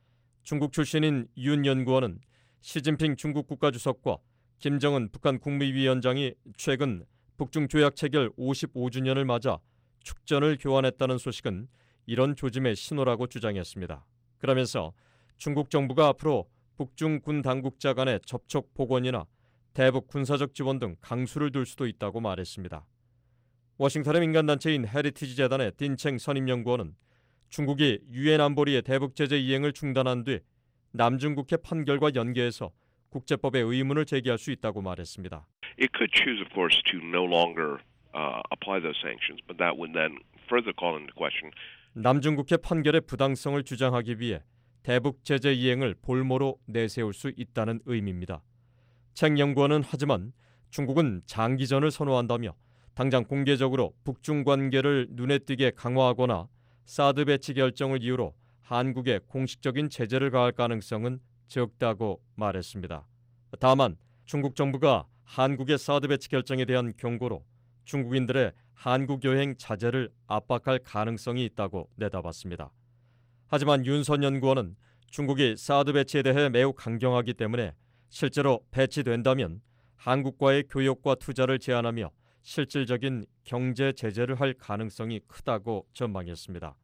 중국 출신인 윤 연구원은 시진핑 중국 국가주석과 김정은 북한 국무위원장이 최근 북중 조약 체결 오십오 주년을 맞아 축전을 교환했다는 소식은 이런 조짐의 신호라고 주장했습니다. 그러면서 중국 정부가 앞으로 북중 군 당국자 간의 접촉 복원이나 대북 군사적 지원 등 강수를 둘 수도 있다고 말했습니다. 워싱턴의 민간단체인 헤리티지 재단의 딘챙 선임연구원은 중국이 유엔 안보리의 대북 제재 이행을 중단한 뒤 남중국해 판결과 연계해서 국제법의 의문을 제기할 수 있다고 말했습니다. It could choose, of course, to no longer uh, apply those sanctions, but that would then further call into question. 남중국해 판결의 부당성을 주장하기 위해 대북 제재 이행을 볼모로 내세울 수 있다는 의미입니다. 책 연구원은 하지만 중국은 장기전을 선호한다며 당장 공개적으로 북중 관계를 눈에 띄게 강화하거나 사드 배치 결정을 이유로 한국에 공식적인 제재를 가할 가능성은 적다고 말했습니다. 다만 중국 정부가 한국의 사드 배치 결정에 대한 경고로 중국인들의 한국 여행 자제를 압박할 가능성이 있다고 내다봤습니다. 하지만 윤선 연구원은 중국이 사드 배치에 대해 매우 강경하기 때문에 실제로 배치된다면 한국과의 교역과 투자를 제한하며 실질적인 경제 제재를 할 가능성이 크다고 전망했습니다.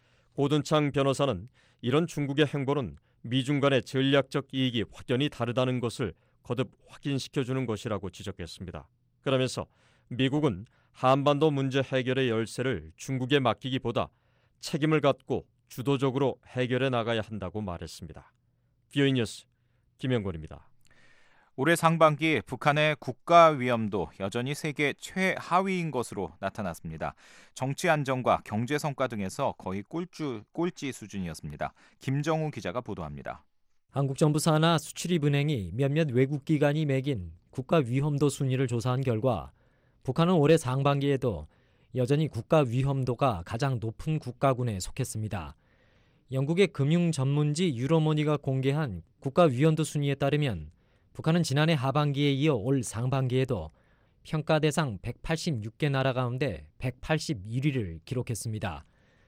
고든창 변호사는 이런 중국의 행보는 미중 간의 전략적 이익이 확연히 다르다는 것을 거듭 확인시켜주는 것이라고 지적했습니다. 그러면서 미국은 한반도 문제 해결의 열쇠를 중국에 맡기기보다 책임을 갖고 주도적으로 해결해 나가야 한다고 말했습니다. 비오이 뉴스 김영권입니다. 올해 상반기 북한의 국가 위험도 여전히 세계 최하위인 것으로 나타났습니다. 정치 안정과 경제 성과 등에서 거의 꼴찌, 꼴찌 수준이었습니다. 김정우 기자가 보도합니다. 한국 정부 산하 수출입은행이 몇몇 외국 기관이 매긴 국가 위험도 순위를 조사한 결과 북한은 올해 상반기에도 여전히 국가 위험도가 가장 높은 국가군에 속했습니다. 영국의 금융 전문지 유로모니가 공개한 국가 위험도 순위에 따르면 북한은 지난해 하반기에 이어 올 상반기에도 평가 대상 백팔십육 개 나라 가운데 백팔십일 위를 기록했습니다.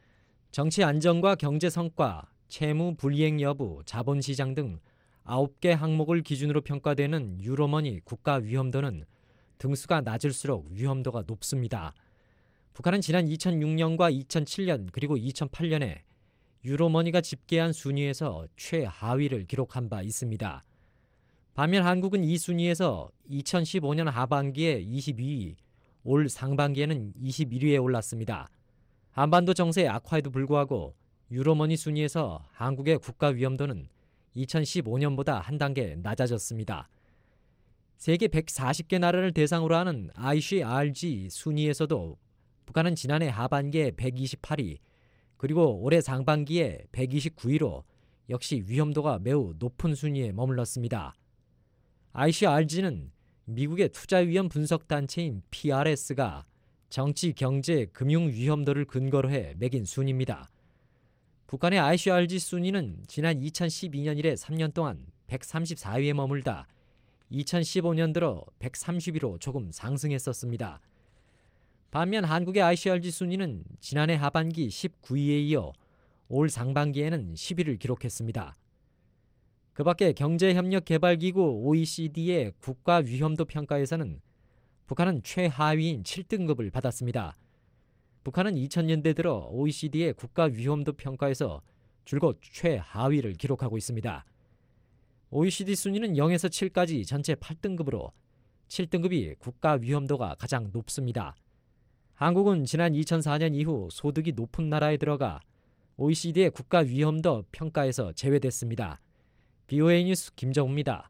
정치 안정과 경제 성과, 채무 불이행 여부, 자본시장 등 아홉 개 항목을 기준으로 평가되는 유로머니 국가 위험도는 등수가 낮을수록 위험도가 높습니다. 북한은 지난 이천육 년과 이천칠 년 그리고 이천팔 년에 유로머니가 집계한 순위에서 최하위를 기록한 바 있습니다. 반면 한국은 이 순위에서 이천십오 년 하반기에 이십이 위, 올 상반기에는 이십일 위에 올랐습니다. 한반도 정세의 악화에도 불구하고 유로머니 순위에서 한국의 국가 위험도는 이천십오 년보다 한 단계 낮아졌습니다. 세계 백사십 개 나라를 대상으로 하는 아이씨알지 순위에서도 북한은 지난해 하반기에 백이십팔 위, 그리고 올해 상반기에 백이십구 위로 역시 위험도가 매우 높은 순위에 머물렀습니다. 아이씨알지는 미국의 투자 위험 분석 단체인 피알에스가 정치, 경제, 금융 위험도를 근거로 해 매긴 순위입니다. 북한의 아이씨알지 순위는 지난 이천십이 년 이래 삼 년 동안 백삼십사 위에 머물다 이천십오 년 들어 백삼십 위로 조금 상승했었습니다. 반면 한국의 아이씨알지 순위는 지난해 하반기 십구 위에 이어 올 상반기에는 십 위를 기록했습니다. 그 밖에 경제협력개발기구 오이시디의 국가 위험도 평가에서는 북한은 최하위인 칠 등급을 받았습니다. 북한은 이천 년대 들어 오이시디의 국가 위험도 평가에서 줄곧 최하위를 기록하고 있습니다. 오이시디 순위는 영에서 칠까지 전체 팔 등급으로 칠 등급이 국가 위험도가 가장 높습니다. 한국은 지난 이천사 년 이후 소득이 높은 나라에 들어가 오이시디의 국가 위험도 평가에서 제외됐습니다. 비오에이 뉴스 김정우입니다.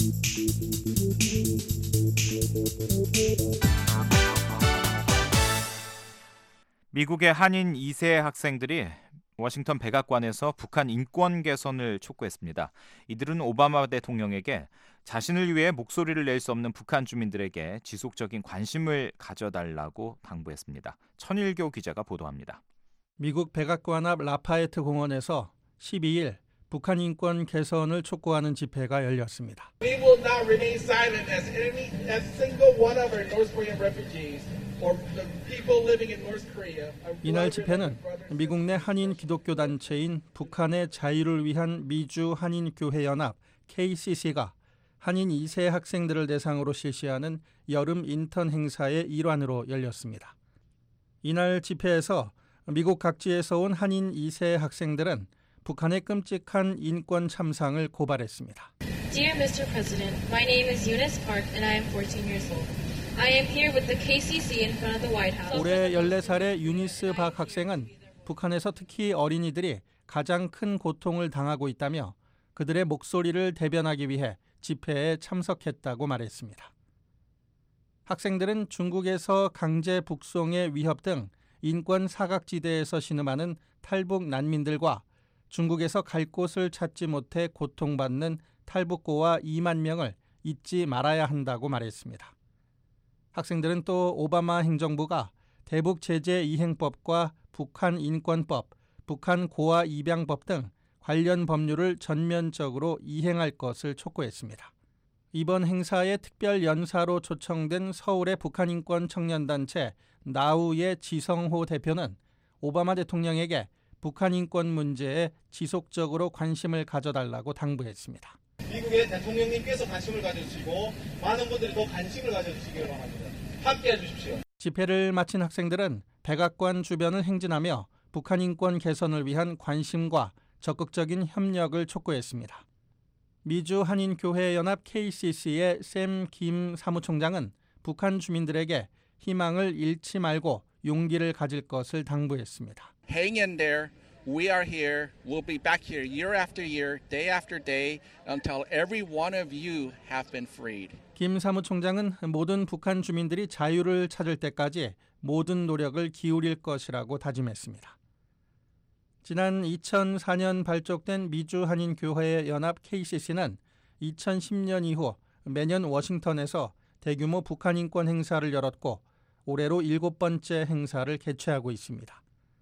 미국의 한인 이 세 학생들이 워싱턴 백악관에서 북한 인권 개선을 촉구했습니다. 이들은 오바마 대통령에게 자신을 위해 목소리를 낼 수 없는 북한 주민들에게 지속적인 관심을 가져달라고 당부했습니다. 천일교 기자가 보도합니다. 미국 백악관 앞 라파에트 공원에서 십이 일 북한 인권 개선을 촉구하는 집회가 열렸습니다. We will not remain silent as any as single one of our North Korean refugees or the people living in North Korea. 이날 집회는 미국 내 한인 기독교 단체인 북한의 자유를 위한 미주 한인 교회 연합 케이씨씨가 한인 이 세 학생들을 대상으로 실시하는 여름 인턴 행사의 일환으로 열렸습니다. 이날 집회에서 미국 각지에서 온 한인 이 세 학생들은 북한의 끔찍한 인권 참상을 고발했습니다. Dear 미스터 President, my name is Eunice Park and I am fourteen years old. I am here with the 케이씨씨 in front of the White House. 올해 열네 살의 유니스 박 학생은 북한에서 특히 어린이들이 가장 큰 고통을 당하고 있다며 그들의 목소리를 대변하기 위해 집회에 참석했다고 말했습니다. 학생들은 중국에서 강제 북송의 위협 등 인권 사각지대에서 신음하는 탈북 난민들과 중국에서 갈 곳을 찾지 못해 고통받는 탈북고와 이만 명을 잊지 말아야 한다고 말했습니다. 학생들은 또 오바마 행정부가 대북 제재 이행법과 북한 인권법, 북한 고아 입양법 등 관련 법률을 전면적으로 이행할 것을 촉구했습니다. 이번 행사에 특별 연사로 초청된 서울의 북한 인권 청년단체 나우의 지성호 대표는 오바마 대통령에게 북한 인권 문제에 지속적으로 관심을 가져달라고 당부했습니다. 미국의 대통령님께서 관심을 가져주시고 많은 분들이 더 관심을 가져주시기를 바랍니다. 함께해 주십시오. 집회를 마친 학생들은 백악관 주변을 행진하며 북한 인권 개선을 위한 관심과 적극적인 협력을 촉구했습니다. 미주 한인교회연합 케이씨씨의 샘 김 사무총장은 북한 주민들에게 희망을 잃지 말고 용기를 가질 것을 당부했습니다. Hang in there. We are here. We'll be back here year after year, day after day, until every one of you have been freed. 김 사무총장은 모든 북한 주민들이 자유를 찾을 때까지 모든 노력을 기울일 것이라고 다짐했습니다. 지난 이천사 년 발족된 미주 한인교회 연합 케이씨씨는 이천십 년 이후 매년 워싱턴에서 대규모 북한 인권 행사를 열었고 올해로 일곱 번째 행사를 개최하고 있습니다.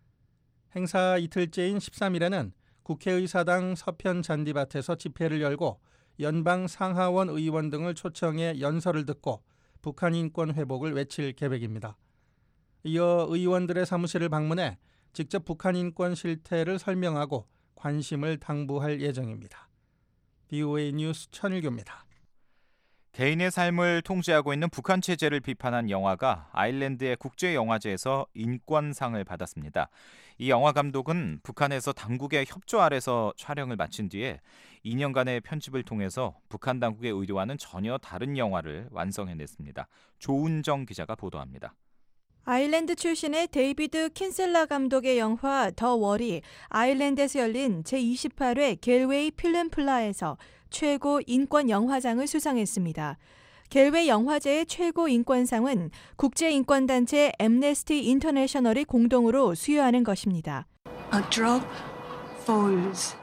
행사 이틀째인 십삼 일에는 국회의사당 서편 잔디밭에서 집회를 열고 연방 상하원 의원 등을 초청해 연설을 듣고 북한 인권 회복을 외칠 계획입니다. 이어 의원들의 사무실을 방문해 직접 북한 인권 실태를 설명하고 관심을 당부할 예정입니다. 비오에이 뉴스 천일교입니다. 개인의 삶을 통제하고 있는 북한 체제를 비판한 영화가 아일랜드의 국제영화제에서 인권상을 받았습니다. 이 영화 감독은 북한에서 당국의 협조 아래서 촬영을 마친 뒤에 이 년간의 편집을 통해서 북한 당국의 의도와는 전혀 다른 영화를 완성해냈습니다. 조은정 기자가 보도합니다. 아일랜드 출신의 데이비드 킨셀라 감독의 영화 더 월이 아일랜드에서 열린 제이십팔 회 갤웨이 필름플라에서 최고 인권 영화상을 수상했습니다. 갤웨이 영화제의 최고 인권상은 국제인권단체 앰네스티 인터내셔널이 공동으로 수여하는 것입니다. A drop falls.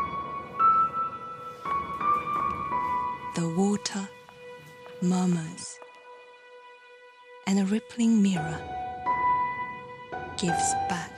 The water murmurs. And a rippling mirror gives back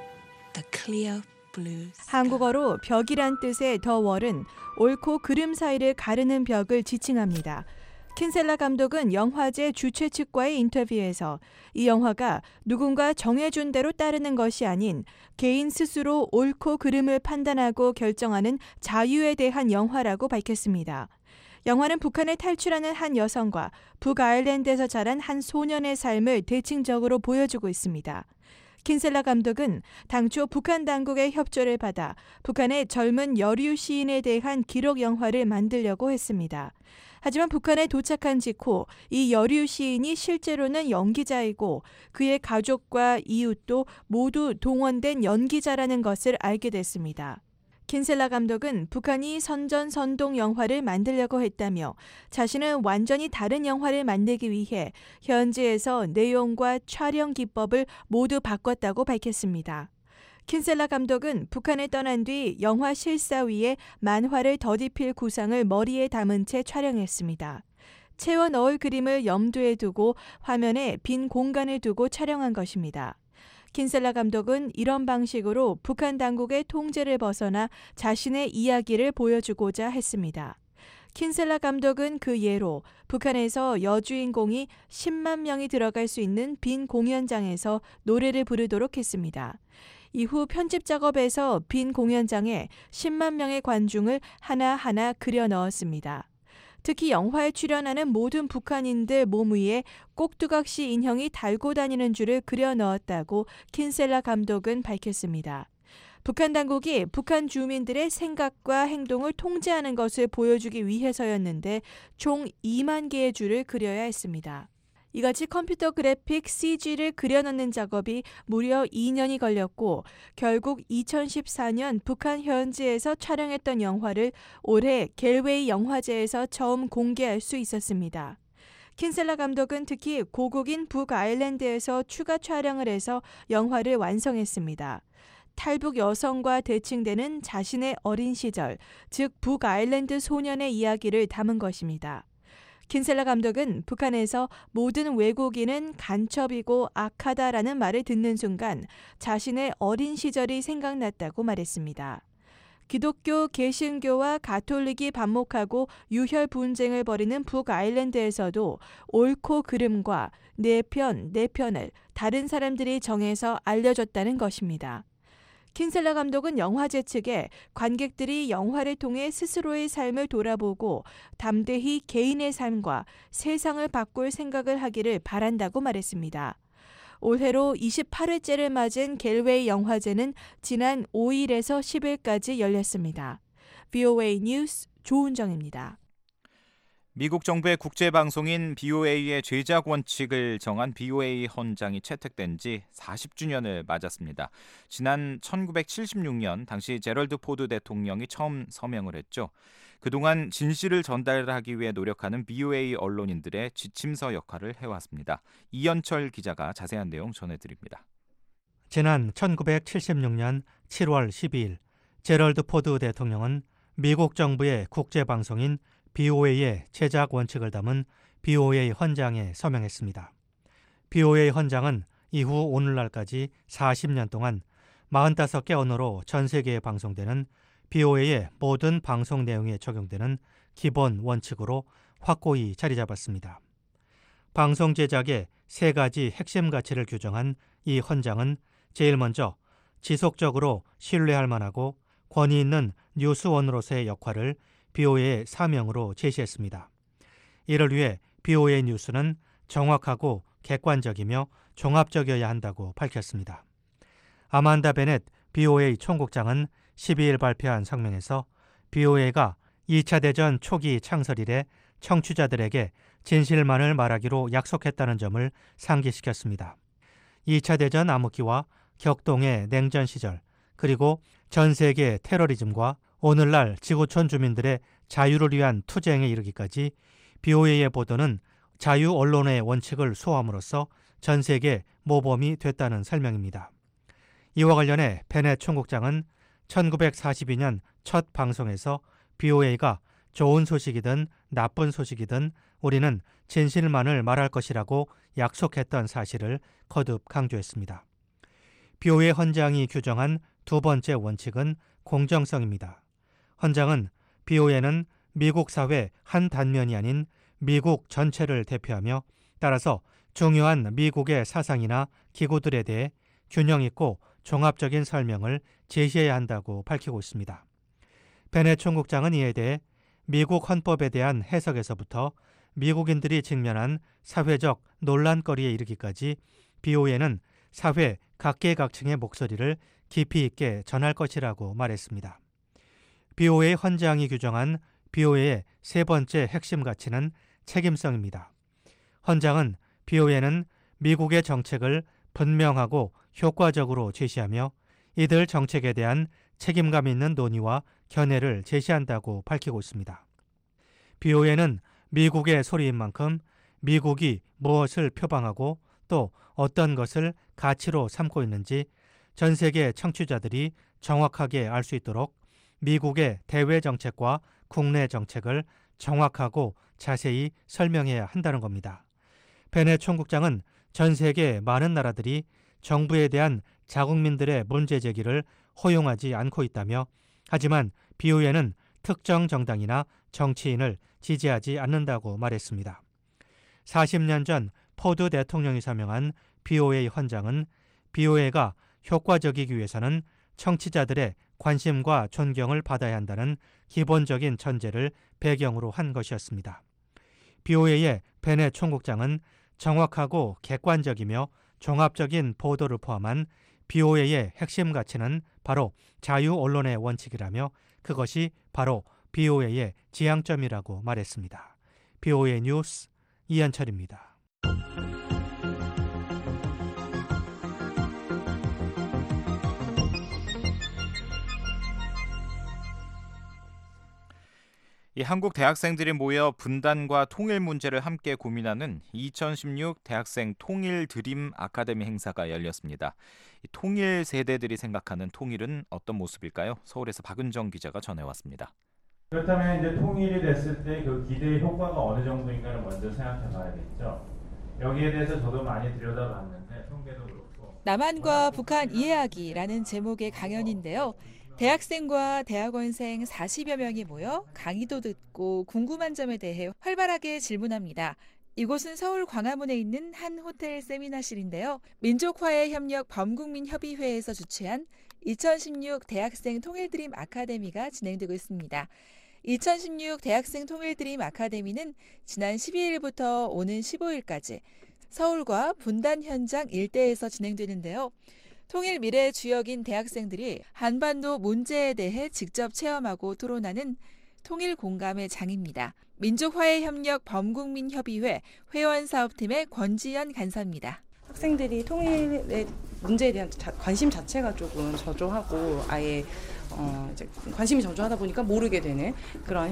the clear blue sky. 한국어로 벽이란 뜻의 더 월은 옳고 그름 사이를 가르는 벽을 지칭합니다. 킨셀라 감독은 영화제 주최 측과의 인터뷰에서 이 영화가 누군가 정해준 대로 따르는 것이 아닌 개인 스스로 옳고 그름을 판단하고 결정하는 자유에 대한 영화라고 밝혔습니다. 영화는 북한을 탈출하는 한 여성과 북아일랜드에서 자란 한 소년의 삶을 대칭적으로 보여주고 있습니다. 킨셀라 감독은 당초 북한 당국의 협조를 받아 북한의 젊은 여류 시인에 대한 기록 영화를 만들려고 했습니다. 하지만 북한에 도착한 직후 이 여류 시인이 실제로는 연기자이고 그의 가족과 이웃도 모두 동원된 연기자라는 것을 알게 됐습니다. 킨셀라 감독은 북한이 선전선동 영화를 만들려고 했다며 자신은 완전히 다른 영화를 만들기 위해 현지에서 내용과 촬영 기법을 모두 바꿨다고 밝혔습니다. 킨셀라 감독은 북한에 떠난 뒤 영화 실사위에 만화를 더디필 구상을 머리에 담은 채 촬영했습니다. 채워 넣을 그림을 염두에 두고 화면에 빈 공간을 두고 촬영한 것입니다. 킨셀라 감독은 이런 방식으로 북한 당국의 통제를 벗어나 자신의 이야기를 보여주고자 했습니다. 킨셀라 감독은 그 예로 북한에서 여주인공이 십만 명이 들어갈 수 있는 빈 공연장에서 노래를 부르도록 했습니다. 이후 편집 작업에서 빈 공연장에 십만 명의 관중을 하나하나 그려 넣었습니다. 특히 영화에 출연하는 모든 북한인들 몸 위에 꼭두각시 인형이 달고 다니는 줄을 그려 넣었다고 킨셀라 감독은 밝혔습니다. 북한 당국이 북한 주민들의 생각과 행동을 통제하는 것을 보여주기 위해서였는데 총 이만 개의 줄을 그려야 했습니다. 이같이 컴퓨터 그래픽 씨지를 그려넣는 작업이 무려 이 년이 걸렸고 결국 이천십사 년 북한 현지에서 촬영했던 영화를 올해 갤웨이 영화제에서 처음 공개할 수 있었습니다. 킨셀라 감독은 특히 고국인 북아일랜드에서 추가 촬영을 해서 영화를 완성했습니다. 탈북 여성과 대칭되는 자신의 어린 시절, 즉 북아일랜드 소년의 이야기를 담은 것입니다. 킨셀라 감독은 북한에서 모든 외국인은 간첩이고 악하다라는 말을 듣는 순간 자신의 어린 시절이 생각났다고 말했습니다. 기독교, 개신교와 가톨릭이 반목하고 유혈 분쟁을 벌이는 북아일랜드에서도 옳고 그름과 내 편, 내 편을 다른 사람들이 정해서 알려줬다는 것입니다. 킨셀라 감독은 영화제 측에 관객들이 영화를 통해 스스로의 삶을 돌아보고 담대히 개인의 삶과 세상을 바꿀 생각을 하기를 바란다고 말했습니다. 올해로 이십팔 회째를 맞은 갤웨이 영화제는 지난 오 일에서 십 일까지 열렸습니다. 브이오에이 뉴스 조은정입니다. 미국 정부의 국제방송인 비오에이의 제작 원칙을 정한 비오에이 헌장이 채택된 지 사십 주년을 맞았습니다. 지난 천구백칠십육 년 당시 제럴드 포드 대통령이 처음 서명을 했죠. 그동안 진실을 전달하기 위해 노력하는 비오에이 언론인들의 지침서 역할을 해왔습니다. 이현철 기자가 자세한 내용 전해드립니다. 지난 천구백칠십육 년 칠월 십이일 제럴드 포드 대통령은 미국 정부의 국제방송인 비오에이의 제작 원칙을 담은 비오에이 헌장에 서명했습니다. 비오에이 헌장은 이후 오늘날까지 사십 년 동안 사십오 개 언어로 전 세계에 방송되는 비오에이의 모든 방송 내용에 적용되는 기본 원칙으로 확고히 자리 잡았습니다. 방송 제작의 세 가지 핵심 가치를 규정한 이 헌장은 제일 먼저 지속적으로 신뢰할 만하고 권위 있는 뉴스원으로서의 역할을 비오에이의 사명으로 제시했습니다. 이를 위해 비오에이 뉴스는 정확하고 객관적이며 종합적이어야 한다고 밝혔습니다. 아만다 베넷 비오에이 총국장은 십이일 발표한 성명에서 비오에이가 이 차 대전 초기 창설 이래 청취자들에게 진실만을 말하기로 약속했다는 점을 상기시켰습니다. 이 차 대전 암흑기와 격동의 냉전 시절, 그리고 전 세계 테러리즘과 오늘날 지구촌 주민들의 자유를 위한 투쟁에 이르기까지 비오에이의 보도는 자유 언론의 원칙을 수호함으로써 전 세계 모범이 됐다는 설명입니다. 이와 관련해 베넷 총국장은 천구백사십이 년 첫 방송에서 비오에이가 좋은 소식이든 나쁜 소식이든 우리는 진실만을 말할 것이라고 약속했던 사실을 거듭 강조했습니다. 비오에이 헌장이 규정한 두 번째 원칙은 공정성입니다. 헌장은 비오에이는 미국 사회 한 단면이 아닌 미국 전체를 대표하며 따라서 중요한 미국의 사상이나 기구들에 대해 균형 있고 종합적인 설명을 제시해야 한다고 밝히고 있습니다. 베넷 총국장은 이에 대해 미국 헌법에 대한 해석에서부터 미국인들이 직면한 사회적 논란거리에 이르기까지 비오에이는 사회 각계각층의 목소리를 깊이 있게 전할 것이라고 말했습니다. 비오에이 헌장이 규정한 비오에이의 세 번째 핵심 가치는 책임성입니다. 헌장은 비오에이는 미국의 정책을 분명하고 효과적으로 제시하며 이들 정책에 대한 책임감 있는 논의와 견해를 제시한다고 밝히고 있습니다. 비오에이는 미국의 소리인 만큼 미국이 무엇을 표방하고 또 어떤 것을 가치로 삼고 있는지 전 세계 청취자들이 정확하게 알 수 있도록 미국의 대외 정책과 국내 정책을 정확하고 자세히 설명해야 한다는 겁니다. 베넷 총국장은 전 세계 많은 나라들이 정부에 대한 자국민들의 문제 제기를 허용하지 않고 있다며 하지만 비오에이는 특정 정당이나 정치인을 지지하지 않는다고 말했습니다. 사십 년 전 포드 대통령이 사명한 비오에이 헌장은 비오에이가 효과적이기 위해서는 청취자들의 관심과 존경을 받아야 한다는 기본적인 전제를 배경으로 한 것이었습니다. 비오에이의 베넷 총국장은 정확하고 객관적이며 종합적인 보도를 포함한 비오에이의 핵심 가치는 바로 자유 언론의 원칙이라며 그것이 바로 비오에이의 지향점이라고 말했습니다. 비오에이 뉴스 이현철입니다. 이 한국 대학생들이 모여 분단과 통일 문제를 함께 고민하는 이천십육 대학생 통일 드림 아카데미 행사가 열렸습니다. 이 통일 세대들이 생각하는 통일은 어떤 모습일까요? 서울에서 박은정 기자가 전해왔습니다. 그렇다면 이제 통일이 됐을 때 그 기대의 효과가 어느 정도인가를 먼저 생각해봐야겠죠. 여기에 대해서 저도 많이 들여다봤는데 통계도 그렇고. 남한과 북한 이해하기라는 제목의 강연인데요. 대학생과 대학원생 사십여 명이 모여 강의도 듣고 궁금한 점에 대해 활발하게 질문합니다. 이곳은 서울 광화문에 있는 한 호텔 세미나실인데요. 민족화해협력 범국민협의회에서 주최한 이천십육 대학생 통일드림 아카데미가 진행되고 있습니다. 이천십육 대학생 통일드림 아카데미는 지난 십이 일부터 오는 십오 일까지 서울과 분단 현장 일대에서 진행되는데요. 통일 미래 주역인 대학생들이 한반도 문제에 대해 직접 체험하고 토론하는 통일 공감의 장입니다. 민족화해협력 범국민협의회 회원사업팀의 권지연 간사입니다. 학생들이 통일의 문제에 대한 자, 관심 자체가 조금 저조하고 아예 어, 이제 관심이 저조하다 보니까 모르게 되는 그런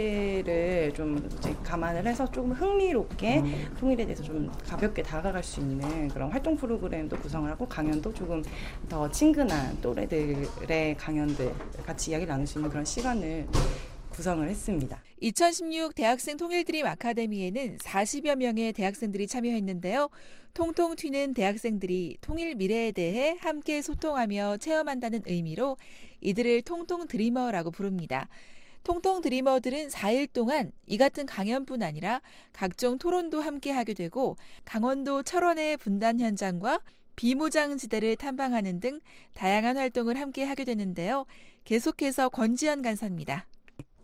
현실을 좀 이제 감안을 해서 조금 흥미롭게 음. 통일에 대해서 좀 가볍게 다가갈 수 있는 그런 활동 프로그램도 구성을 하고 강연도 조금 더 친근한 또래들의 강연들 같이 이야기 나눌 수 있는 그런 시간을 구성을 했습니다. 이천십육 대학생 통일드림 아카데미에는 사십여 명의 대학생들이 참여했는데요. 통통 튀는 대학생들이 통일 미래에 대해 함께 소통하며 체험한다는 의미로 이들을 통통 드리머라고 부릅니다. 통통 드리머들은 사 일 동안 이 같은 강연뿐 아니라 각종 토론도 함께 하게 되고 강원도 철원의 분단 현장과 비무장지대를 탐방하는 등 다양한 활동을 함께 하게 되는데요. 계속해서 권지연 간사입니다.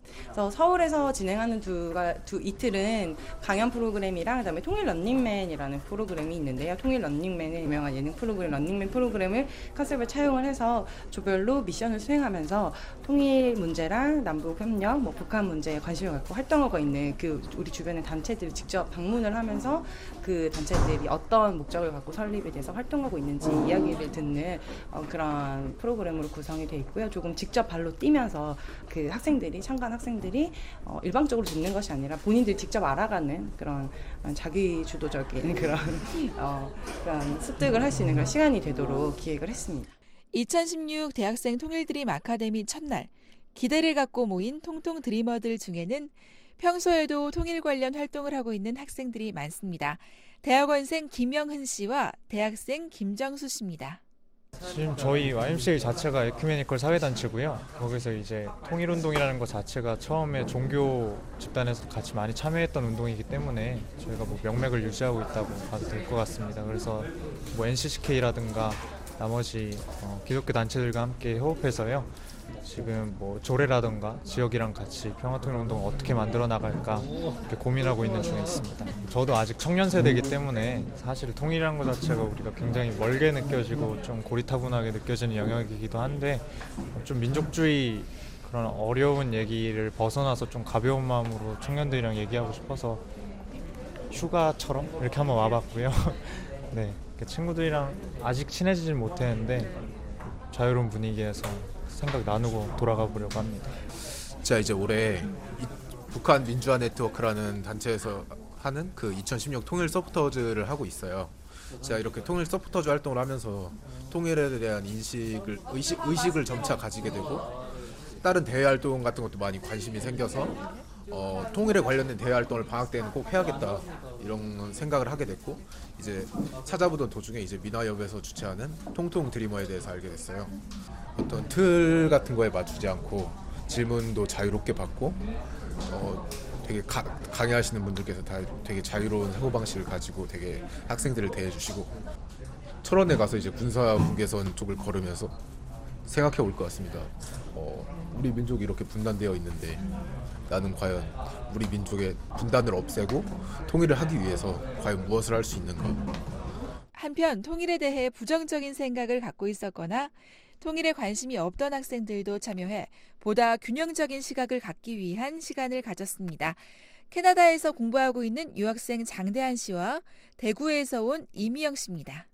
그래서 서울에서 진행하는 두가 두 이틀은 강연 프로그램이랑 그다음에 통일 런닝맨이라는 프로그램이 있는데요. 통일 런닝맨은 유명한 예능 프로그램 런닝맨 프로그램을 컨셉을 차용을 해서 조별로 미션을 수행하면서 통일 문제랑 남북 협력, 뭐 북한 문제에 관심을 갖고 활동하고 있는 그 우리 주변의 단체들을 직접 방문을 하면서 그 단체들이 어떤 목적을 갖고 설립에 대해서 활동하고 있는지 이야기를 듣는 어, 그런 프로그램으로 구성이 되어 있고요. 조금 직접 발로 뛰면서 그 학생들이 참가한 학생들이 어, 일방적으로 듣는 것이 아니라 본인들이 직접 알아가는 그런 자기 주도적인 그런 어, 그런 습득을 할 수 있는 그런 시간이 되도록 기획을 했습니다. 이천십육 대학생 통일드림 아카데미 첫날 기대를 갖고 모인 통통 드리머들 중에는 평소에도 통일 관련 활동을 하고 있는 학생들이 많습니다. 대학원생 김영흔 씨와 대학생 김정수 씨입니다. 지금 저희 와이엠씨에이 자체가 에큐메니컬 사회단체고요. 거기서 이제 통일운동이라는 것 자체가 처음에 종교 집단에서 같이 많이 참여했던 운동이기 때문에 저희가 뭐 명맥을 유지하고 있다고 봐도 될 것 같습니다. 그래서 뭐 엔씨씨케이라든가 나머지 어, 기독교 단체들과 함께 협업해서요. 지금 뭐 조례라든가 지역이랑 같이 평화통일운동을 어떻게 만들어 나갈까 이렇게 고민하고 있는 중에 있습니다. 저도 아직 청년 세대이기 때문에 사실 통일이라는 것 자체가 우리가 굉장히 멀게 느껴지고 좀 고리타분하게 느껴지는 영역이기도 한데 좀 민족주의 그런 어려운 얘기를 벗어나서 좀 가벼운 마음으로 청년들이랑 얘기하고 싶어서 휴가처럼 이렇게 한번 와봤고요. 네, 친구들이랑 아직 친해지진 못했는데 자유로운 분위기에서 생각 나누고 돌아가 보려고 합니다. 제가 이제 올해 이, 북한 민주화 네트워크라는 단체에서 하는 그 이천십육 통일 서포터즈를 하고 있어요. 제가 이렇게 통일 서포터즈 활동을 하면서 통일에 대한 인식을 의식, 의식을 점차 가지게 되고 다른 대외 활동 같은 것도 많이 관심이 생겨서 어, 통일에 관련된 대외 활동을 방학 때는 꼭 해야겠다 이런 생각을 하게 됐고 이제 찾아보던 도중에 이제 민화협에서 주최하는 통통 드리머에 대해서 알게 됐어요. 어떤 틀 같은 거에 맞추지 않고 질문도 자유롭게 받고 어, 되게 가, 강의하시는 분들께서 다 되게 자유로운 사고방식을 가지고 되게 학생들을 대해주시고 철원에 가서 이제 군사 분계선 쪽을 걸으면서 생각해 올 것 같습니다. 어, 우리 민족이 이렇게 분단되어 있는데 나는 과연 우리 민족의 분단을 없애고 통일을 하기 위해서 과연 무엇을 할 수 있는가. 한편 통일에 대해 부정적인 생각을 갖고 있었거나 통일에 관심이 없던 학생들도 참여해 보다 균형적인 시각을 갖기 위한 시간을 가졌습니다. 캐나다에서 공부하고 있는 유학생 장대한 씨와 대구에서 온 이미영 씨입니다.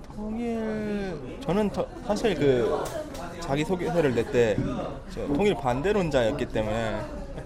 통일 저는 더, 사실 그 자기 소개서를 낼 때 통일 반대론자였기 때문에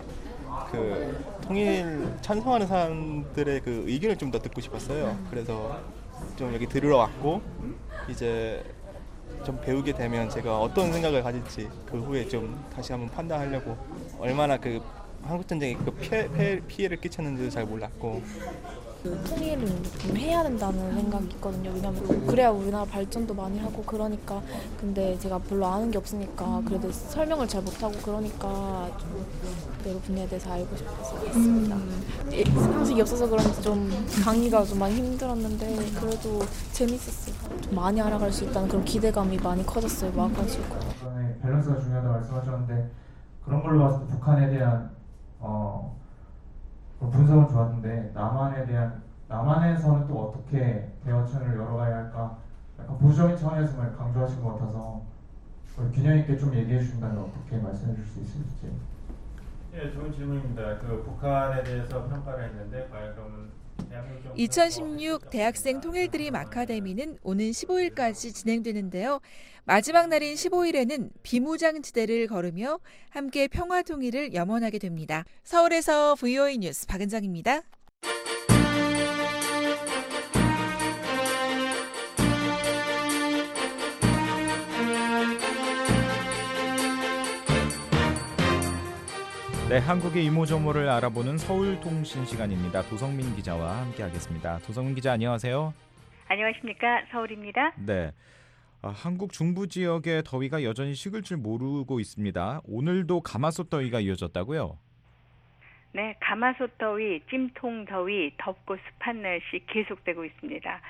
그 통일 찬성하는 사람들의 그 의견을 좀 더 듣고 싶었어요. 그래서 좀 여기 들으러 왔고 이제 좀 배우게 되면 제가 어떤 생각을 가질지 그 후에 좀 다시 한번 판단하려고 얼마나 그 한국 전쟁이 그 피해, 피해, 피해를 끼쳤는지도 잘 몰랐고 그 통일은 좀 해야 된다는 생각이 있거든요. 왜냐면 그래야 우리나라 발전도 많이 하고 그러니까 근데 제가 별로 아는 게 없으니까 그래도 설명을 잘 못하고 그러니까 좀 여러 분야에 대해서 알고 싶어서 했습니다. 음. 상식이 없어서 그런지 좀 강의가 좀 많이 힘들었는데 그래도 재밌었어요. 좀 많이 알아갈 수 있다는 그런 기대감이 많이 커졌어요. 와가지고. 밸런스가 중요하다고 말씀하셨는데 그런 걸로 봤을 때 북한에 대한 어, 분석은 좋았는데 남한에 대한 남한에서는 또 어떻게 대화천을 열어가야 할까 약간 보수적인 차원에서만 강조하신 것 같아서 균형 있게 좀 얘기해 주신다면 어떻게 말씀해 줄 수 있을지. 네, 좋은 질문입니다. 그 북한에 대해서 평가를 했는데 과연 그러면 이천십육 대학생 통일드림 아카데미는 오는 십오일까지 진행되는데요. 마지막 날인 십오일에는 비무장지대를 걸으며 함께 평화통일을 염원하게 됩니다. 서울에서 브이오에이 뉴스 박은정입니다. 네, 한국의 이모저모를 알아보는 서울통신 시간입니다. 도성민 기자와 함께하겠습니다. 도성민 기자 안녕하세요. 안녕하십니까, 서울입니다. 네, 아, 한국 중부 지역의 더위가 여전히 식을 줄 모르고 있습니다. 오늘도 가마솥 더위가 이어졌다고요? 네, 가마솥 더위, 찜통 더위, 덥고 습한 날씨 계속되고 있습니다.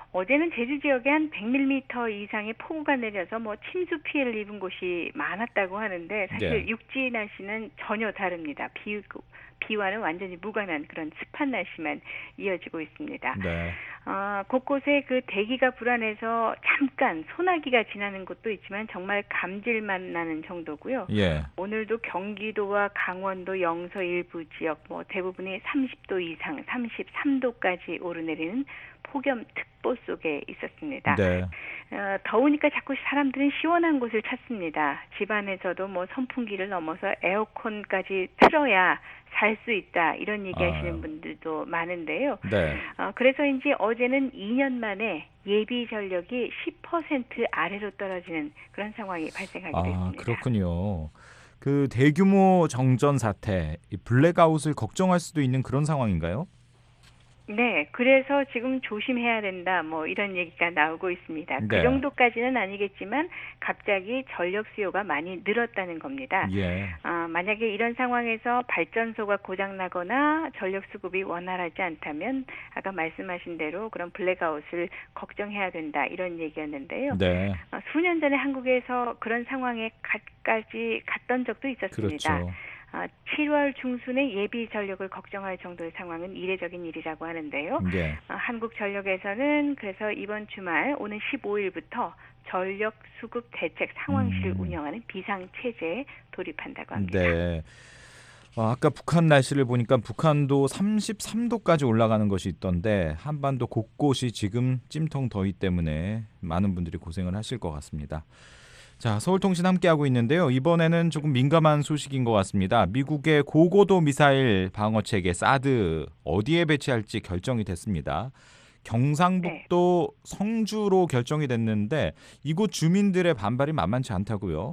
어제는 제주 지역에 한 백 밀리미터 이상의 폭우가 내려서 뭐 침수 피해를 입은 곳이 많았다고 하는데 사실 네. 육지 날씨는 전혀 다릅니다. 비, 비와는 완전히 무관한 그런 습한 날씨만 이어지고 있습니다. 네. 어, 곳곳에 그 대기가 불안해서 잠깐 소나기가 지나는 곳도 있지만 정말 감질만 나는 정도고요. 예. 오늘도 경기도와 강원도 영서 일부 지역 뭐 대부분이 삼십 도 이상, 삼십삼 도까지 오르내리는 폭염특보 속에 있었습니다. 네. 어, 더우니까 자꾸 사람들은 시원한 곳을 찾습니다. 집안에서도 뭐 선풍기를 넘어서 에어컨까지 틀어야 살 수 있다 이런 얘기하시는 아유. 분들도 많은데요. 네. 어, 그래서인지 어제는 이 년 만에 예비 전력이 십 퍼센트 아래로 떨어지는 그런 상황이 발생하게 아, 됐습니다. 그렇군요. 그 대규모 정전 사태, 이 블랙아웃을 걱정할 수도 있는 그런 상황인가요? 네, 그래서 지금 조심해야 된다, 뭐 이런 얘기가 나오고 있습니다. 네. 그 정도까지는 아니겠지만 갑자기 전력 수요가 많이 늘었다는 겁니다. 예. 어, 만약에 이런 상황에서 발전소가 고장나거나 전력 수급이 원활하지 않다면 아까 말씀하신 대로 그런 블랙아웃을 걱정해야 된다 이런 얘기였는데요. 네. 어, 수년 전에 한국에서 그런 상황에 가까지 갔던 적도 있었습니다. 그렇죠. 어, 칠월 중순에 예비 전력을 걱정할 정도의 상황은 이례적인 일이라고 하는데요. 예. 어, 한국전력에서는 그래서 이번 주말 오는 십오일부터 전력 수급 대책 상황실을 음. 운영하는 비상체제에 돌입한다고 합니다. 네. 어, 아까 북한 날씨를 보니까 북한도 삼십삼 도까지 올라가는 것이 있던데 한반도 곳곳이 지금 찜통 더위 때문에 많은 분들이 고생을 하실 것 같습니다. 자, 서울통신 함께하고 있는데요. 이번에는 조금 민감한 소식인 것 같습니다. 미국의 고고도 미사일 방어체계 사드 어디에 배치할지 결정이 됐습니다. 경상북도 네. 성주로 결정이 됐는데 이곳 주민들의 반발이 만만치 않다고요?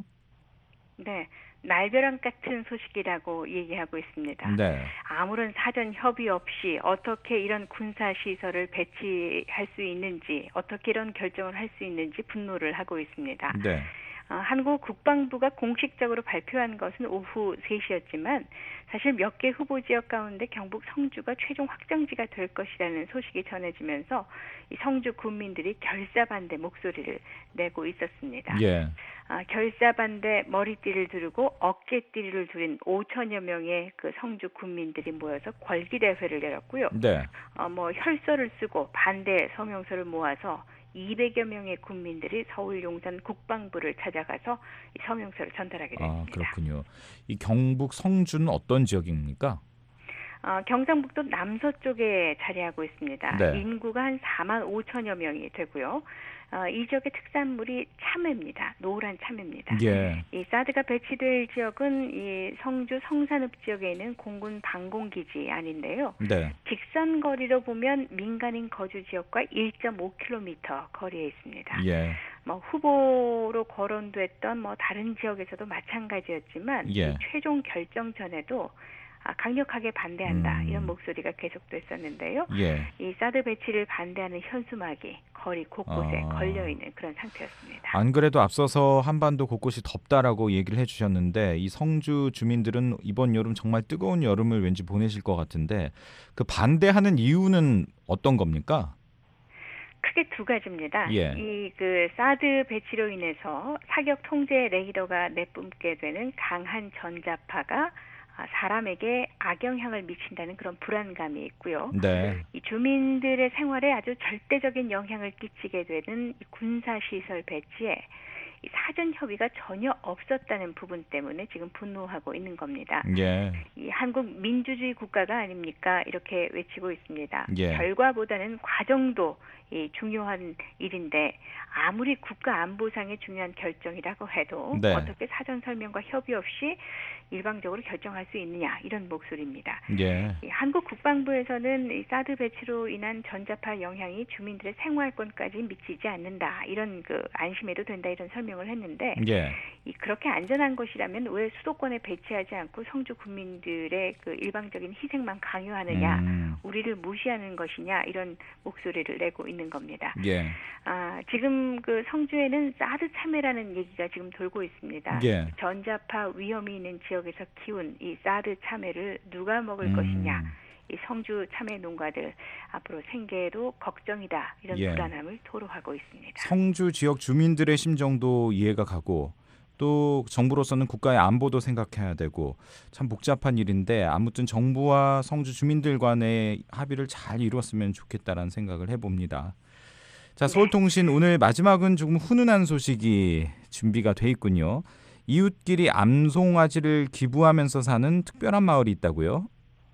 네. 날벼락 같은 소식이라고 얘기하고 있습니다. 네. 아무런 사전 협의 없이 어떻게 이런 군사 시설을 배치할 수 있는지, 어떻게 이런 결정을 할 수 있는지 분노를 하고 있습니다. 네. 어, 한국 국방부가 공식적으로 발표한 것은 오후 세 시였지만 사실 몇 개 후보 지역 가운데 경북 성주가 최종 확정지가 될 것이라는 소식이 전해지면서 이 성주 군민들이 결사 반대 목소리를 내고 있었습니다. 예. 아, 결사 반대 머리띠를 두르고 어깨띠를 두른 오천여 명의 그 성주 군민들이 모여서 궐기 대회를 열었고요. 네. 어, 뭐 혈서를 쓰고 반대 서명서를 모아서 이백여 명의 군민들이 서울 용산 국방부를 찾아가서 이 서명서를 전달하게 됐습니다. 아, 그렇군요. 이 경북 성주는 어떤 지역입니까? 어, 경상북도 남서쪽에 자리하고 있습니다. 네. 인구가 한 사만 오천여 명이 되고요. 어, 이 지역의 특산물이 참외입니다. 노란 참외입니다. 예. 이 사드가 배치될 지역은 이 성주 성산읍 지역에 있는 공군 방공기지 아닌데요. 네. 직선 거리로 보면 민간인 거주 지역과 일 점 오 킬로미터 거리에 있습니다. 예. 뭐 후보로 거론됐던 뭐 다른 지역에서도 마찬가지였지만 예. 이 최종 결정 전에도 아, 강력하게 반대한다 음. 이런 목소리가 계속됐었는데요. 예. 이 사드 배치를 반대하는 현수막이 거리 곳곳에 아. 걸려있는 그런 상태였습니다. 안 그래도 앞서서 한반도 곳곳이 덥다라고 얘기를 해주셨는데 이 성주 주민들은 이번 여름 정말 뜨거운 여름을 왠지 보내실 것 같은데 그 반대하는 이유는 어떤 겁니까? 크게 두 가지입니다. 예. 이 그 사드 배치로 인해서 사격 통제 레이더가 내뿜게 되는 강한 전자파가 사람에게 악영향을 미친다는 그런 불안감이 있고요. 네. 이 주민들의 생활에 아주 절대적인 영향을 끼치게 되는 이 군사시설 배치에 이 사전 협의가 전혀 없었다는 부분 때문에 지금 분노하고 있는 겁니다. 예. 이 한국 민주주의 국가가 아닙니까? 이렇게 외치고 있습니다. 예. 결과보다는 과정도 이 중요한 일인데 아무리 국가 안보상의 중요한 결정이라고 해도 네. 어떻게 사전 설명과 협의 없이 일방적으로 결정할 수 있느냐 이런 목소리입니다. 예. 이 한국 국방부에서는 이 사드 배치로 인한 전자파 영향이 주민들의 생활권까지 미치지 않는다 이런 그 안심해도 된다 이런 설명을 했는데 예. 이 그렇게 안전한 것이라면 왜 수도권에 배치하지 않고 성주 국민들의 그 일방적인 희생만 강요하느냐 음. 우리를 무시하는 것이냐 이런 목소리를 내고 있는 겁니다. 예. 아, 지금 그 성주에는 사드 참외라는 얘기가 지금 돌고 있습니다. 예. 전자파 위험이 있는 지역에서 키운 이 사드 참외를 누가 먹을 음. 것이냐 이 성주 참외 농가들 앞으로 생계로 걱정이다 이런 예. 불안함을 토로하고 있습니다. 성주 지역 주민들의 심정도 이해가 가고 또 정부로서는 국가의 안보도 생각해야 되고 참 복잡한 일인데 아무튼 정부와 성주 주민들 간의 합의를 잘 이루었으면 좋겠다라는 생각을 해봅니다. 자, 서울통신 오늘 마지막은 조금 훈훈한 소식이 준비가 돼 있군요. 이웃끼리 암송아지를 기부하면서 사는 특별한 마을이 있다고요?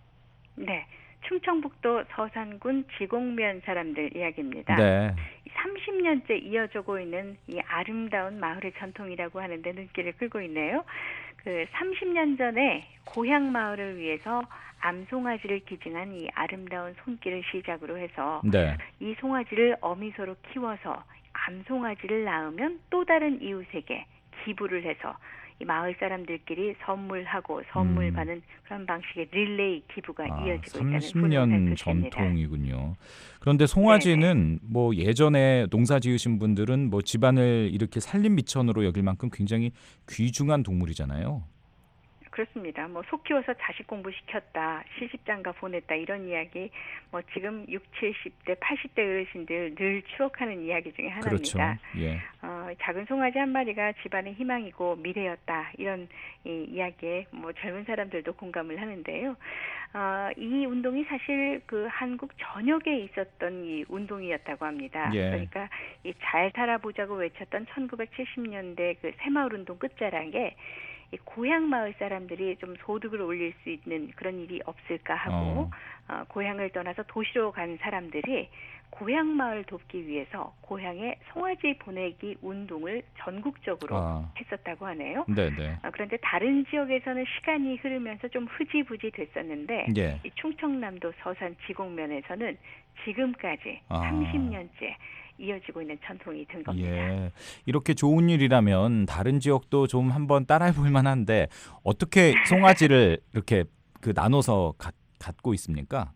네. 충청북도 서산군 지곡면 사람들 이야기입니다. 네. 삼십 년째 이어지고 있는 이 아름다운 마을의 전통이라고 하는데 눈길을 끌고 있네요. 그 삼십 년 전에 고향 마을을 위해서 암송아지를 기증한 이 아름다운 손길을 시작으로 해서 네. 이 송아지를 어미소로 키워서 암송아지를 낳으면 또 다른 이웃에게 기부를 해서 이 마을 사람들끼리 선물하고 선물 음. 받는 그런 방식의 릴레이 기부가 아, 이어지고 있다는 삼십 년 훌륭한 소식입니다. 전통이군요. 그런데 송아지는 뭐 예전에 농사 지으신 분들은 뭐 집안을 이렇게 살림 미천으로 여길 만큼 굉장히 귀중한 동물이잖아요. 그렇습니다. 뭐 소 키워서 자식 공부시켰다, 시집장가 보냈다 이런 이야기 뭐 지금 육십, 칠십 대, 팔십 대 어르신들 늘 추억하는 이야기 중에 그렇죠. 하나입니다. 예. 어, 작은 송아지 한 마리가 집안의 희망이고 미래였다 이런 이 이야기에 뭐 젊은 사람들도 공감을 하는데요. 어, 이 운동이 사실 그 한국 전역에 있었던 이 운동이었다고 합니다. 예. 그러니까 이 잘 살아보자고 외쳤던 천구백칠십 년대 그 새마을 운동 끝자락에 이 고향 마을 사람들이 좀 소득을 올릴 수 있는 그런 일이 없을까 하고 어. 어, 고향을 떠나서 도시로 간 사람들이 고향 마을 돕기 위해서 고향에 송아지 보내기 운동을 전국적으로 아. 했었다고 하네요. 네네. 어, 그런데 다른 지역에서는 시간이 흐르면서 좀 흐지부지 됐었는데 예. 이 충청남도 서산 지곡면에서는 지금까지 아. 삼십 년째 이어지고 있는 전통이 된 겁니다. 예. 이렇게 좋은 일이라면 다른 지역도 좀 한번 따라해 볼 만한데 어떻게 송아지를 이렇게 그 나눠서 가, 갖고 있습니까?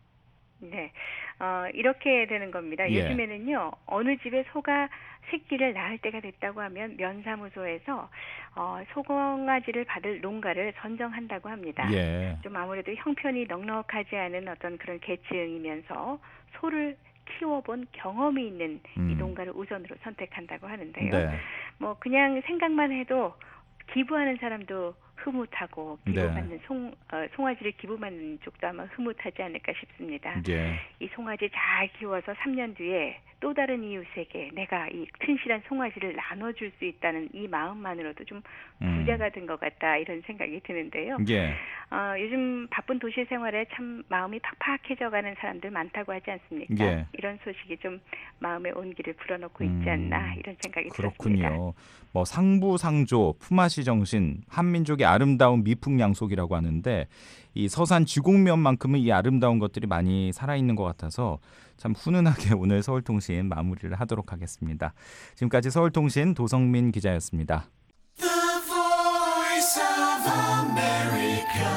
네. 어, 이렇게 되는 겁니다. 예. 요즘에는요. 어느 집에 소가 새끼를 낳을 때가 됐다고 하면 면사무소에서 어, 소강아지를 받을 농가를 선정한다고 합니다. 예. 좀 아무래도 형편이 넉넉하지 않은 어떤 그런 계층이면서 소를 키워본 경험이 있는 음. 이 농가를 우선으로 선택한다고 하는데요. 네. 뭐 그냥 생각만 해도 기부하는 사람도 흐뭇하고 기부받는 네. 송, 어, 송아지를 기부받는 쪽도 아마 흐뭇하지 않을까 싶습니다. 예. 이 송아지 잘 키워서 삼 년 뒤에 또 다른 이웃에게 내가 이 튼실한 송아지를 나눠줄 수 있다는 이 마음만으로도 좀 음. 부자가 된 것 같다 이런 생각이 드는데요. 예. 어, 요즘 바쁜 도시 생활에 참 마음이 팍팍해져가는 사람들 많다고 하지 않습니까? 예. 이런 소식이 좀 마음의 온기를 불어넣고 있지 않나 이런 생각이 그렇군요. 들었습니다. 뭐 상부상조, 품앗이 정신, 한민족의 아름다운 미풍양속이라고 하는데 이 서산 지곡면만큼은 이 아름다운 것들이 많이 살아있는 것 같아서 참 훈훈하게 오늘 서울통신 마무리를 하도록 하겠습니다. 지금까지 서울통신 도성민 기자였습니다. The Voice of America,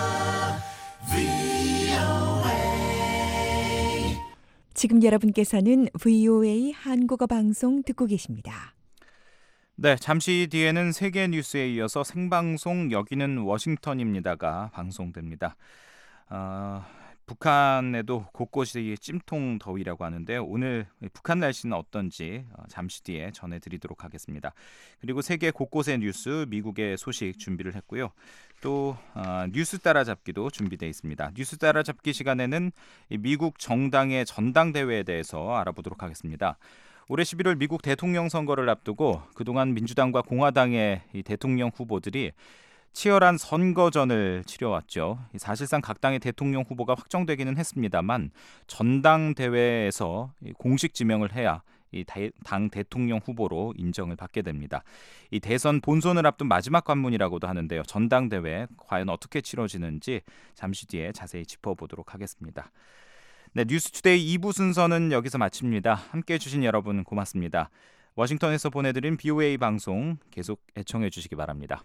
브이오에이. 지금 여러분께서는 브이오에이 한국어 방송 듣고 계십니다. 네, 잠시 뒤에는 세계 뉴스에 이어서 생방송 여기는 워싱턴입니다가 방송됩니다. 어, 북한에도 곳곳이 찜통 더위라고 하는데 오늘 북한 날씨는 어떤지 잠시 뒤에 전해드리도록 하겠습니다. 그리고 세계 곳곳의 뉴스, 미국의 소식 준비를 했고요. 또 어, 뉴스 따라잡기도 준비되어 있습니다. 뉴스 따라잡기 시간에는 미국 정당의 전당대회에 대해서 알아보도록 하겠습니다. 올해 십일월 미국 대통령 선거를 앞두고 그동안 민주당과 공화당의 이 대통령 후보들이 치열한 선거전을 치러왔죠. 사실상 각 당의 대통령 후보가 확정되기는 했습니다만 전당대회에서 공식 지명을 해야 이 당 대통령 후보로 인정을 받게 됩니다. 이 대선 본선을 앞둔 마지막 관문이라고도 하는데요. 전당대회 과연 어떻게 치러지는지 잠시 뒤에 자세히 짚어보도록 하겠습니다. 네, 뉴스투데이 이 부 순서는 여기서 마칩니다. 함께해 주신 여러분 고맙습니다. 워싱턴에서 보내드린 브이오에이 방송 계속 애청해 주시기 바랍니다.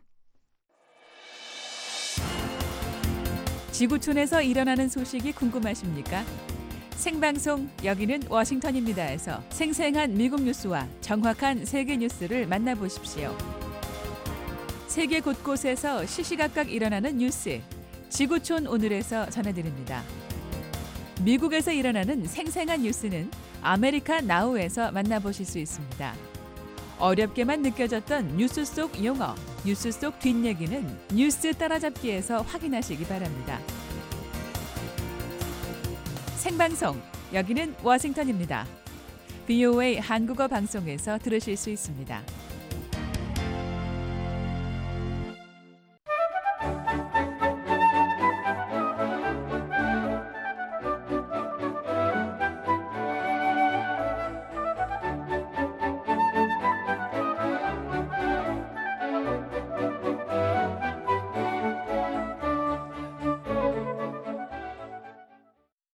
지구촌에서 일어나는 소식이 궁금하십니까? 생방송 여기는 워싱턴입니다에서 생생한 미국 뉴스와 정확한 세계 뉴스를 만나보십시오. 세계 곳곳에서 시시각각 일어나는 뉴스, 지구촌 오늘에서 전해드립니다. 미국에서 일어나는 생생한 뉴스는 아메리카 나우에서 만나보실 수 있습니다. 어렵게만 느껴졌던 뉴스 속 용어, 뉴스 속 뒷얘기는 뉴스 따라잡기에서 확인하시기 바랍니다. 생방송, 여기는 워싱턴입니다. 브이오에이 한국어 방송에서 들으실 수 있습니다.